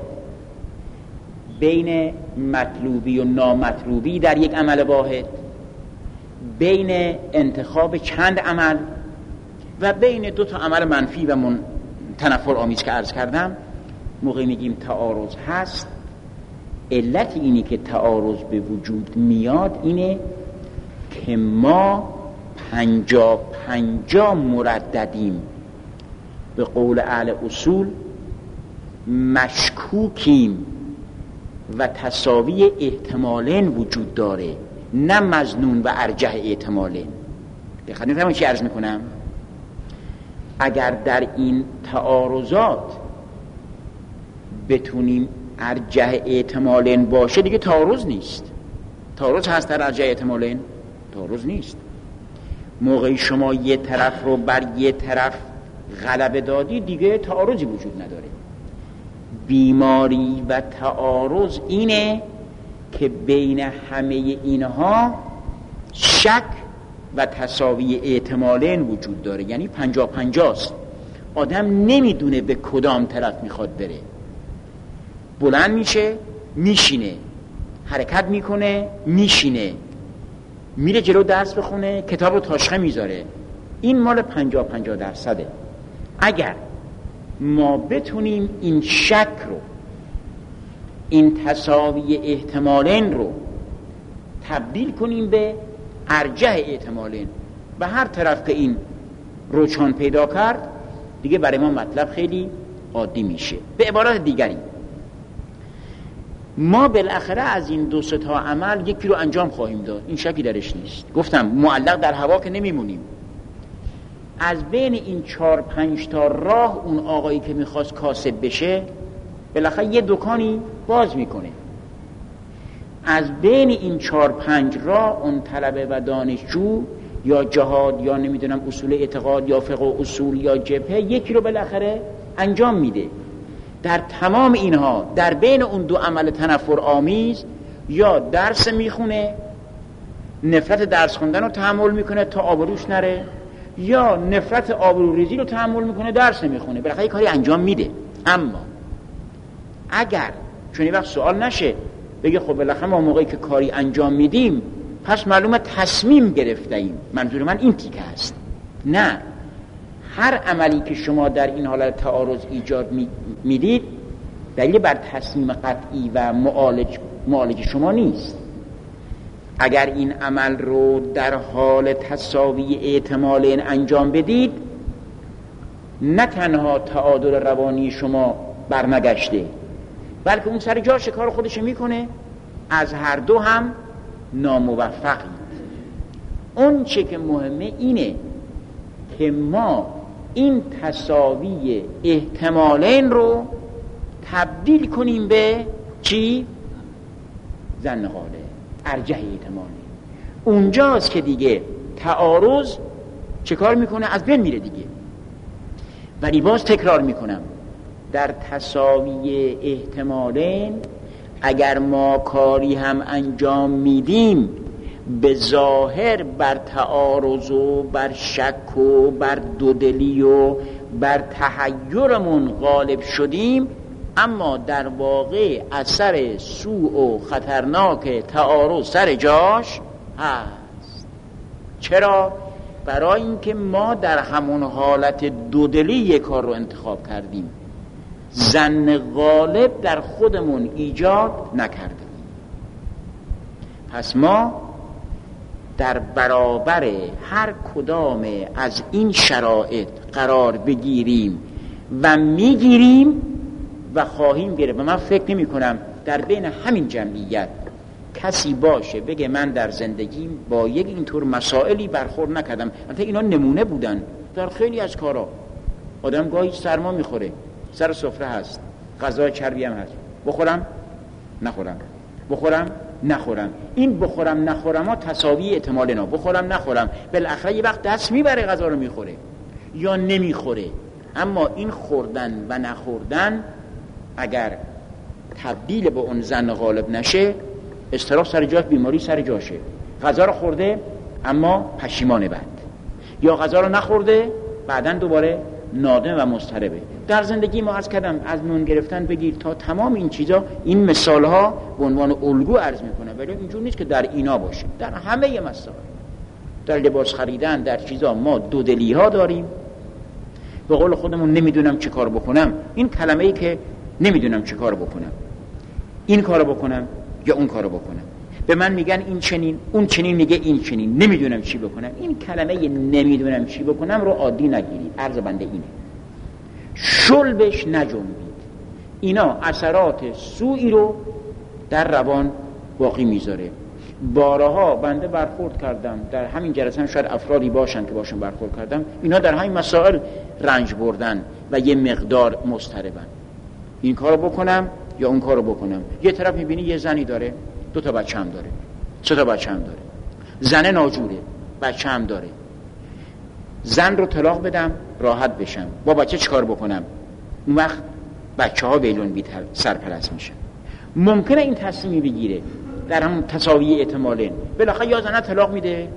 بین مطلوبی و نامطلوبی در یک عمل واحد، بین انتخاب چند عمل و بین دو تا عمل منفی و تنفر آمیز که عرض کردم، موقعی میگیم تعارض هست. علت اینی که تعارض به وجود میاد اینه که ما 50-50 مرددیم. به قول اهل اصول مشکوکیم و تساوی احتمالین وجود داره، نه مظنون و ارجح احتمالین. بخاطر همین چی عرض میکنم، اگر در این تعارضات بتونیم ارجح احتمالین باشه دیگه تعارض نیست. تعارض هست در ارجح احتمالین؟ تعارض نیست. موقعی شما یه طرف رو بر یه طرف غلبه دادی دیگه تعارضی وجود نداره. بیماری و تعارض اینه که بین همه اینها شک و تساوی احتمالین وجود داره، یعنی 50-50 است. آدم نمیدونه به کدام طرف میخواد بره. بلند میشه میشینه، حرکت میکنه میشینه، میره جلو درس بخونه کتاب رو تاشقه میذاره. این مال 50-50%. اگر ما بتونیم این شک رو، این تساوی احتمالین رو تبدیل کنیم به ارجح احتمالین و هر طرف که این روچان پیدا کرد دیگه برای ما مطلب خیلی عادی میشه. به عبارت دیگری ما بالاخره از این 2-3 تا عمل یکی رو انجام خواهیم داد، این شکی درش نیست. گفتم معلق در هوا که نمیمونیم. از بین این 4-5 تا راه اون آقایی که میخواست کاسب بشه بالاخره یه دکانی باز میکنه. از بین این 4-5 راه اون طلبه و دانشجو یا جهاد یا نمیدونم اصول اعتقاد یا فقه و اصول یا جبهه یکی رو بالاخره انجام میده. در تمام اینها در بین اون دو عمل تنفر آمیز یا درس میخونه، نفرت درس خوندن رو تحمل میکنه تا آبروش نره، یا نفرت آبروریزی رو تحمل میکنه درس نمیخونه، بالاخره یه کاری انجام میده. اما اگر چون این وقت سوال نشه بگه خب بالاخره ما موقعی که کاری انجام میدیم پس معلومه تصمیم گرفتیم، منظور من این تیکه است. نه، هر عملی که شما در این حالت تعارض ایجاد میدید دلیل بر تصمیم قطعی و معالج شما نیست. اگر این عمل رو در حال تساوی احتمالین انجام بدید، نه تنها تعادل روانی شما برنگشته بلکه اون سر جاش کار خودش میکنه، از هر دو هم ناموفقید. اون چه که مهمه اینه که ما این تساوی احتمالین رو تبدیل کنیم به چی؟ ظن غالب، ارجح احتمالی. اونجاست که دیگه تعارض چه کار میکنه؟ از بین میره دیگه. ولی باز تکرار میکنم، در تساوی احتمالین اگر ما کاری هم انجام میدیم به ظاهر بر تعارض و بر شک و بر دودلی و بر تحیرمون غالب شدیم، اما در واقع اثر سوء و خطرناک تعارض سر جاش هست. چرا؟ برای اینکه ما در همون حالت دودلی یک کار رو انتخاب کردیم، ظن غالب در خودمون ایجاد نکردیم. پس ما در برابر هر کدام از این شرایط قرار بگیریم و میگیریم و خواهیم گرفت. و من فکر نمی کنم در بین همین جمعیت کسی باشه بگه من در زندگیم با یک اینطور مسائلی برخورد نکردم. البته اینا نمونه بودن در خیلی از کارا. آدم گاهی سرما میخوره، سر سفره هست، غذا چربی هم هست، بخورم نخورم، بخورم نخورم. این بخورم نخورم ها تساوی احتمال نه. بخورم نخورم بالاخره یه وقت دست میبره غذا رو میخوره یا نمیخوره. اما این خوردن و نخوردن اگر تبدیل به اون ظن غالب نشه، اضطراب سر جاش، بیماری سر جاشه. غذا رو خورده اما پشیمانه بعد، یا غذا رو نخورده بعداً دوباره نادم و مضطربه. در زندگی ما عرض کردم از نون گرفتن بگیر تا تمام این چیزا، این مثال ها به عنوان الگو عرض میکنه، ولی اینجور نیست که در اینا باشه. در همه مسائل، در لباس خریدن، در چیزا ما دودلی ها داریم. به قول خودمون نمیدونم چه کار بکنم، این کلمه ای که نمیدونم چه کار بکنم، این کارو بکنم یا اون کارو بکنم، به من میگن این چنین، اون چنین میگه این چنین، نمیدونم چی بکنم. این کلمه نمیدونم چی بکنم رو عادی نگیرید. عرض بنده اینه، شلبش نجنبید. اینا اثرات سوئی رو در روان باقی میذاره. بارها بنده برخورد کردم، در همین جلسه هم شاید افرادی باشن که باشن برخورد کردم، اینا در همین مسائل رنج بردن و یه مقدار مضطربن. این کارو بکنم یا اون کارو بکنم. یه طرف میبینی یه زنی داره، 2 تا بچه هم داره، 3 تا بچه هم داره، زن ناجوره، بچه هم داره. زن رو طلاق بدم راحت بشم، با بچه چیکار بکنم؟ اون وقت بچه ها ویلون بی سرپرست میشن. ممکنه این تصمیمی بگیره در همون تساوی احتمالین، بالاخره یا زنه طلاق میده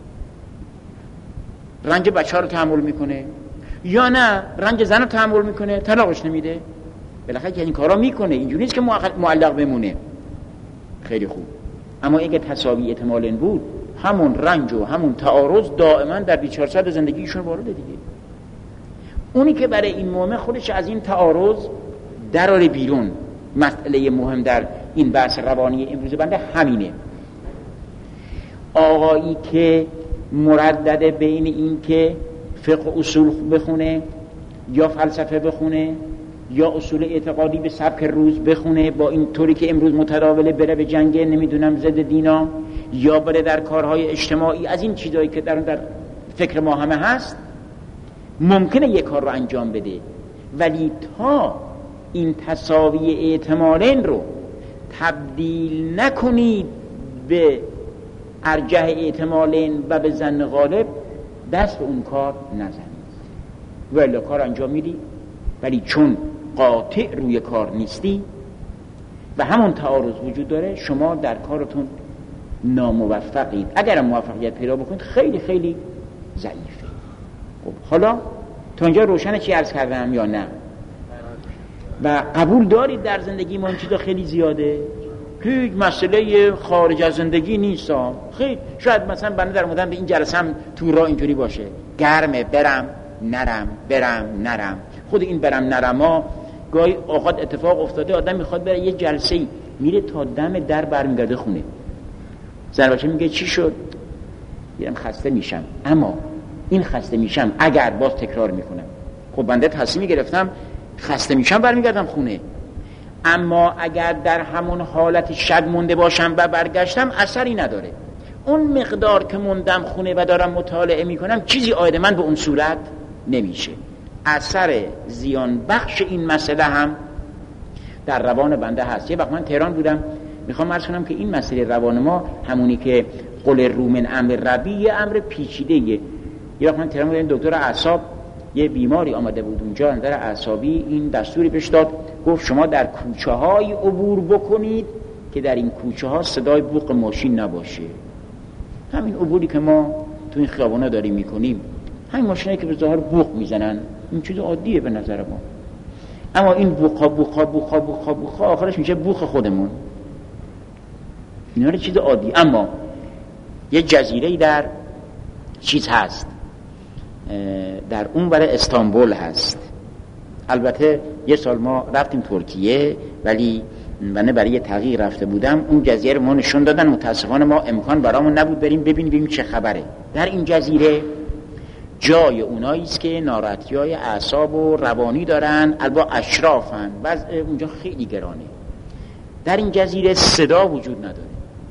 رنج بچه ها رو تحمل میکنه، یا نه رنج زن رو تحمل میکنه طلاقش نمیده. بالاخره که این کارا میکنه، اینجوری نیست که معلق بمونه. خیلی خوب. اما اگه تساوی احتمالین بود، همون رنج و همون تعارض دائما در 24 زندگیشون وارد دیگه. اونی که برای این مومن خودش از این تعارض دراره بیرون. مسئله مهم در این بحث روانی امروز بنده همینه. آقایی که مردده بین این که فقه اصول بخونه یا فلسفه بخونه یا اصول اعتقادی به سبک روز بخونه، با این طوری که امروز متداوله بره به جنگ نمیدونم ضد دینا، یا بره در کارهای اجتماعی، از این چیزایی که در فکر ما همه هست، ممکنه یک کار رو انجام بده، ولی تا این تساوی احتمالین رو تبدیل نکنید به ارجح احتمالین و به ظن غالب، دست به اون کار نزنید. ولی کار انجام میدی، ولی چون قاطع روی کار نیستی و همون تعارض وجود داره، شما در کارتون ناموفقید. اگر موفقیت پیدا بکنید خیلی خیلی ضعیفه. خب حالا تا اینجا روشنه چی عرض کردم یا نه؟ و قبول دارید در زندگی ما این چیزا خیلی زیاده؟ هیچ مسئله خارج از زندگی نیست. خیلی شاید مثلا بنده در مدام به این جلسه هم تو راه اینجوری باشه، گرمه، برم نرم، برم نرم. خود این برم نرم ها گاهی اوقات اتفاق افتاده، آدم میخواد بره یه جلسه‌ای، میره تا دم در برمیگرده خونه، زن بچه میگه چی شد؟ میگم خسته میشم. اما این خسته میشم اگر باز تکرار میکنم، خب بنده تصمیمی گرفتم خسته میشم برمیگردم خونه. اما اگر در همون حالت شد مونده باشم و برگشتم، اثری نداره. اون مقدار که موندم خونه و دارم مطالعه میکنم چیزی عاید من به اون صورت نمیشه. اثر زیان بخش این مسئله هم در روان بنده هست. یه وقت من تهران بودم، میخوام عرض کنم که این مسئله روان ما همونی که قل رومن امر ربی، یه امر پیچیده. یه وقت من تهران بودم، دکتر اعصاب یه بیماری آمده بود اونجا، در اعصابی این دستوری بهش داد، گفت شما در کوچه های عبور بکنید که در این کوچه ها صدای بوق ماشین نباشه. همین عبوری که ما تو این خیابونا داریم میکنیم، همین ماشینایی که به ظاهر بوق میزنن، این چیز عادیه به نظر ما، اما این بوخا آخرش میشه بوخ خودمون. اینا رو چیز عادی. اما یه جزیره‌ای در چیز هست، در اون برای استانبول هست. البته یه سال ما رفتیم ترکیه، ولی من برای یه تغییر رفته بودم. اون جزیره ما نشون دادن، متاسفانه ما امکان برامون نبود بریم ببینیم چه خبره. در این جزیره جای اونایی است که ناراحتی‌های اعصاب و روانی دارن، البته اشرافن، وضع اونجا خیلی گرانه. در این جزیره صدا وجود نداره،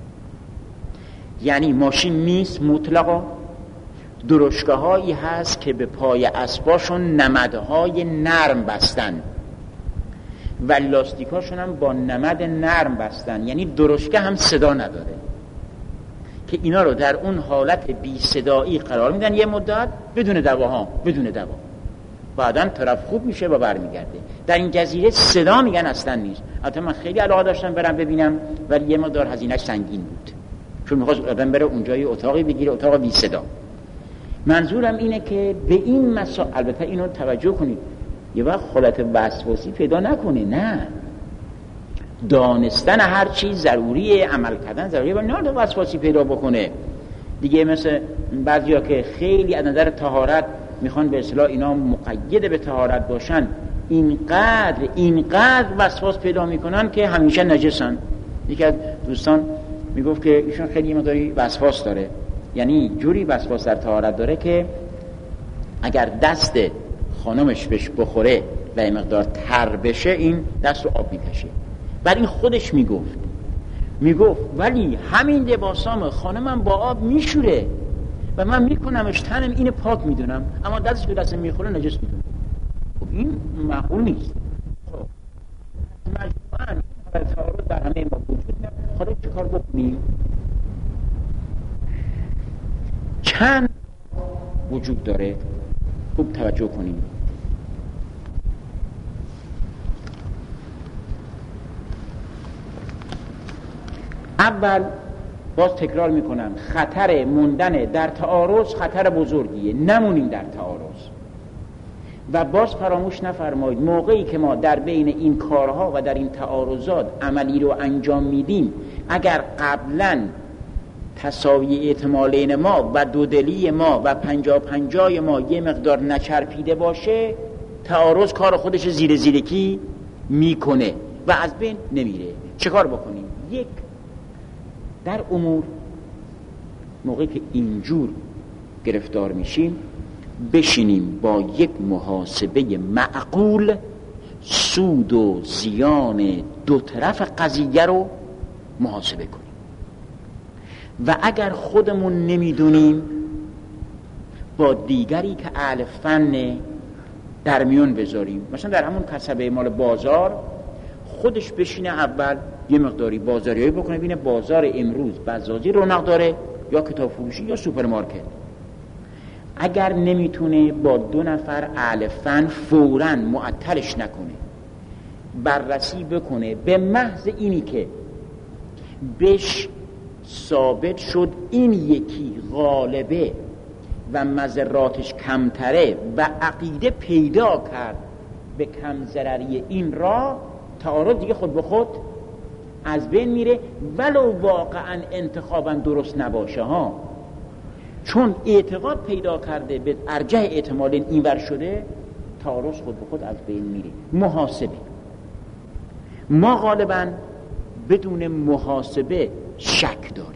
یعنی ماشین نیست مطلقا. درشکه‌هایی هست که به پای اسباشون نمدهای نرم بستن و لاستیکاشون هم با نمد نرم بستن، یعنی درشکه هم صدا نداره، که اینا رو در اون حالت بی صدایی قرار میدن یه مدت بدون دوا، بعدن طرف خوب میشه و برمیگرده. در این جزیره صدا میگن اصلا نیست. البته من خیلی علاقه داشتم برم ببینم، ولی یه مقدار هزینه‌اش سنگین بود، چون می‌خواست آدم بره اونجا یه اتاقی بگیره، اتاق بی صدا. منظورم اینه که به این مسائل، البته اینو توجه کنید، یه وقت حالت وسواسی پیدا نکنه. نه، دانستن هر چیز ضروریه، عمل کردن ضروریه، ولی نه وسواسی پیدا بکنه دیگه. مثل بعضیا که خیلی از نظر طهارت میخوان به اصطلاح اینا مقید به طهارت باشن، اینقدر وسواس پیدا میکنن که همیشه نجسن. یکی از دوستان میگفت که ایشون خیلی مقداری وسواس داره، یعنی جوری وسواس در طهارت داره که اگر دست خانمش بهش بخوره و این مقدار تر بشه، این دست رو آب میکشه. بعد این خودش میگفت ولی همین لباسام خانمم با آب میشوره و من میکنمش تنم، اینو پاک میدونم، اما دستش به دستم میخوره نجس میدونم. خب این معقول نیست. خب مجموعاً تعارض در همه ما وجود نداره. حالا چه کار بکنیم؟ چند وجود داره، خوب توجه کنیم. اول باز تکرار میکنم، خطر موندن در تعارض خطر بزرگیه، نمونیم در تعارض. و باز فراموش نفرمایید موقعی که ما در بین این کارها و در این تعارضات عملی رو انجام میدیم، اگر قبلا تساوی احتمالین ما و دودلی ما و 50-50 ما یه مقدار نچرپیده باشه، تعارض کار خودش زیرکی میکنه و از بین نمیره. چه کار بکنیم؟ یک، در امور موقعی که اینجور گرفتار میشیم، بشینیم با یک محاسبه معقول سود و زیان دو طرف قضیه رو محاسبه کنیم و اگر خودمون نمیدونیم با دیگری که اهل فن در میون بذاریم. مثلا در همون کسبه مال بازار خودش بشینه اول یه مقداری بازاریابی بکنه، ببینه بازار امروز بزازی رونق داره یا کتاب فروشی یا سوپرمارکت. اگر نمیتونه با 2 نفر اهل فن فوراً معطلش نکنه، بررسی بکنه، به محض اینی که بهش ثابت شد این یکی غالبه و مضراتش کمتره و عقیده پیدا کرد به کم ضرری این را، تعارض دیگه خود به خود از بین میره، ولو واقعا انتخابا درست نباشه ها، چون اعتقاد پیدا کرده به ارجح احتمال اینور شده، تعارض خود به خود از بین میره. محاسبه، ما غالبا بدون محاسبه شک داریم،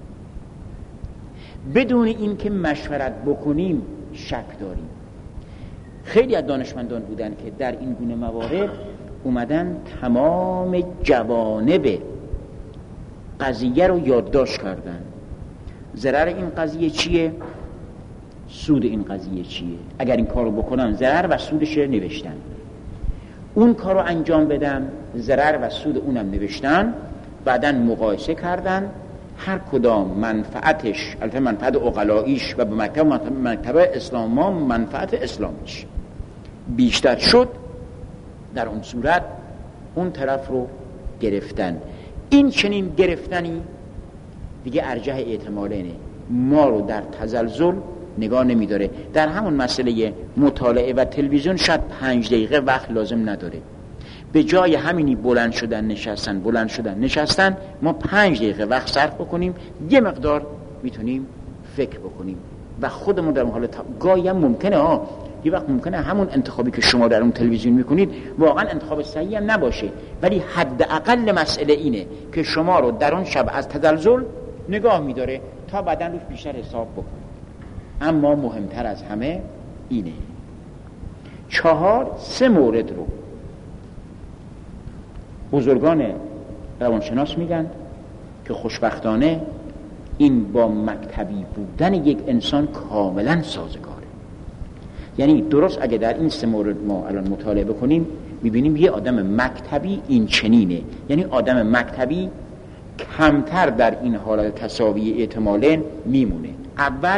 بدون این که مشورت بکنیم شک داریم. خیلی از دانشمندان بودن که در این گونه موارد اومدن تمام جوانب قضیه رو یادداشت کردن. ضرر این قضیه چیه؟ سود این قضیه چیه؟ اگر این کارو بکنم ضرر و سودش نوشتن، اون کارو انجام بدم ضرر و سود اونم نوشتن، بعداً مقایسه کردن هر کدام منفعتش، البته منفعت عقلاییش و به مکتب اسلام ها منفعت اسلامیش بیشتر شد، در اون صورت اون طرف رو گرفتن. این چنین گرفتنی دیگه ارجح احتمالینه، ما رو در تزلزل نگاه نمیداره. در همون مسئله مطالعه و تلویزیون شاید 5 دقیقه وقت لازم نداره، به جای همینی بلند شدن نشستن ما 5 دقیقه وقت صرف بکنیم، یه مقدار میتونیم فکر بکنیم و خودمون در اون حال گاهی هم ممکنه یه وقت ممکنه همون انتخابی که شما در اون تلویزیون میکنید واقعا انتخاب صحیح هم نباشه، ولی حداقل مسئله اینه که شما رو در اون شب از تزلزل نگاه میداره تا بعداً روش بیشتر حساب بکنید. اما مهمتر از همه اینه. 3 مورد رو بزرگان روانشناس میگن که خوشبختانه این با مکتبی بودن یک انسان کاملا سازگاره. یعنی درست اگه در این 3 مورد ما الان مطالعه بکنیم میبینیم یه آدم مکتبی این چنینه. یعنی آدم مکتبی کمتر در این حالت تساوی احتمالاً میمونه. اول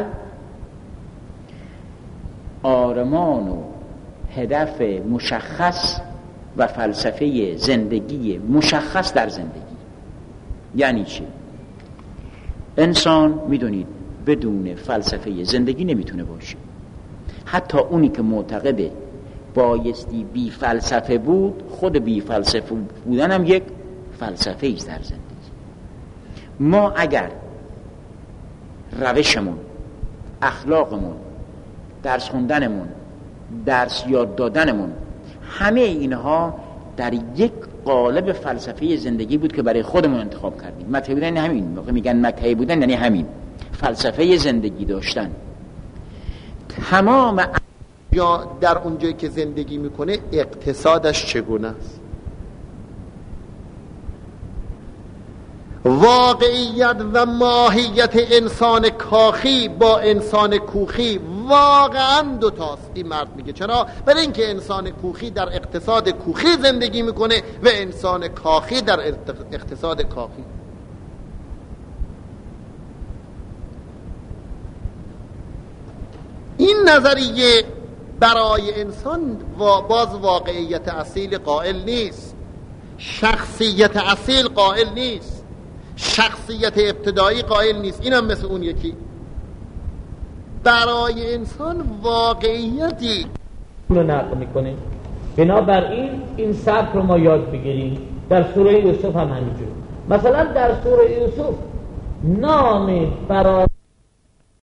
آرمان و هدف مشخص و فلسفه زندگی مشخص در زندگی. یعنی چی؟ انسان میدونید بدون فلسفه زندگی نمیتونه باشه. حتی اونی که معتقده بایستی بی فلسفه بود، خود بی فلسفه بودن هم یک فلسفه ایست در زندگی. ما اگر روشمون، اخلاقمون، درس خوندنمون، درس یاد دادنمون، همه اینها در یک قالب فلسفه زندگی بود که برای خودمون انتخاب کردیم. مکتبی بودن یعنی همین. موقع میگن مکتبی بودن یعنی همین، فلسفه زندگی داشتن. تمام یا در اونجایی که زندگی میکنه اقتصادش چگونه است، واقعیت و ماهیت انسان کاخی با انسان کوخی واقعا دوتاست. این مرد میگه چرا؟ برای اینکه انسان کوخی در اقتصاد کوخی زندگی میکنه و انسان کاخی در اقتصاد کاخی. این نظریه برای انسان باز واقعیت اصیل قائل نیست، شخصیت اصیل قائل نیست، شخصیت ابتدایی قائل نیست. اینم مثل اون یکی. برای انسان واقعیتی رو نقل میکنه. بنابراین این سبک رو ما یاد بگیریم. در سوره یوسف هم همینجور. مثلا در سوره یوسف نام برای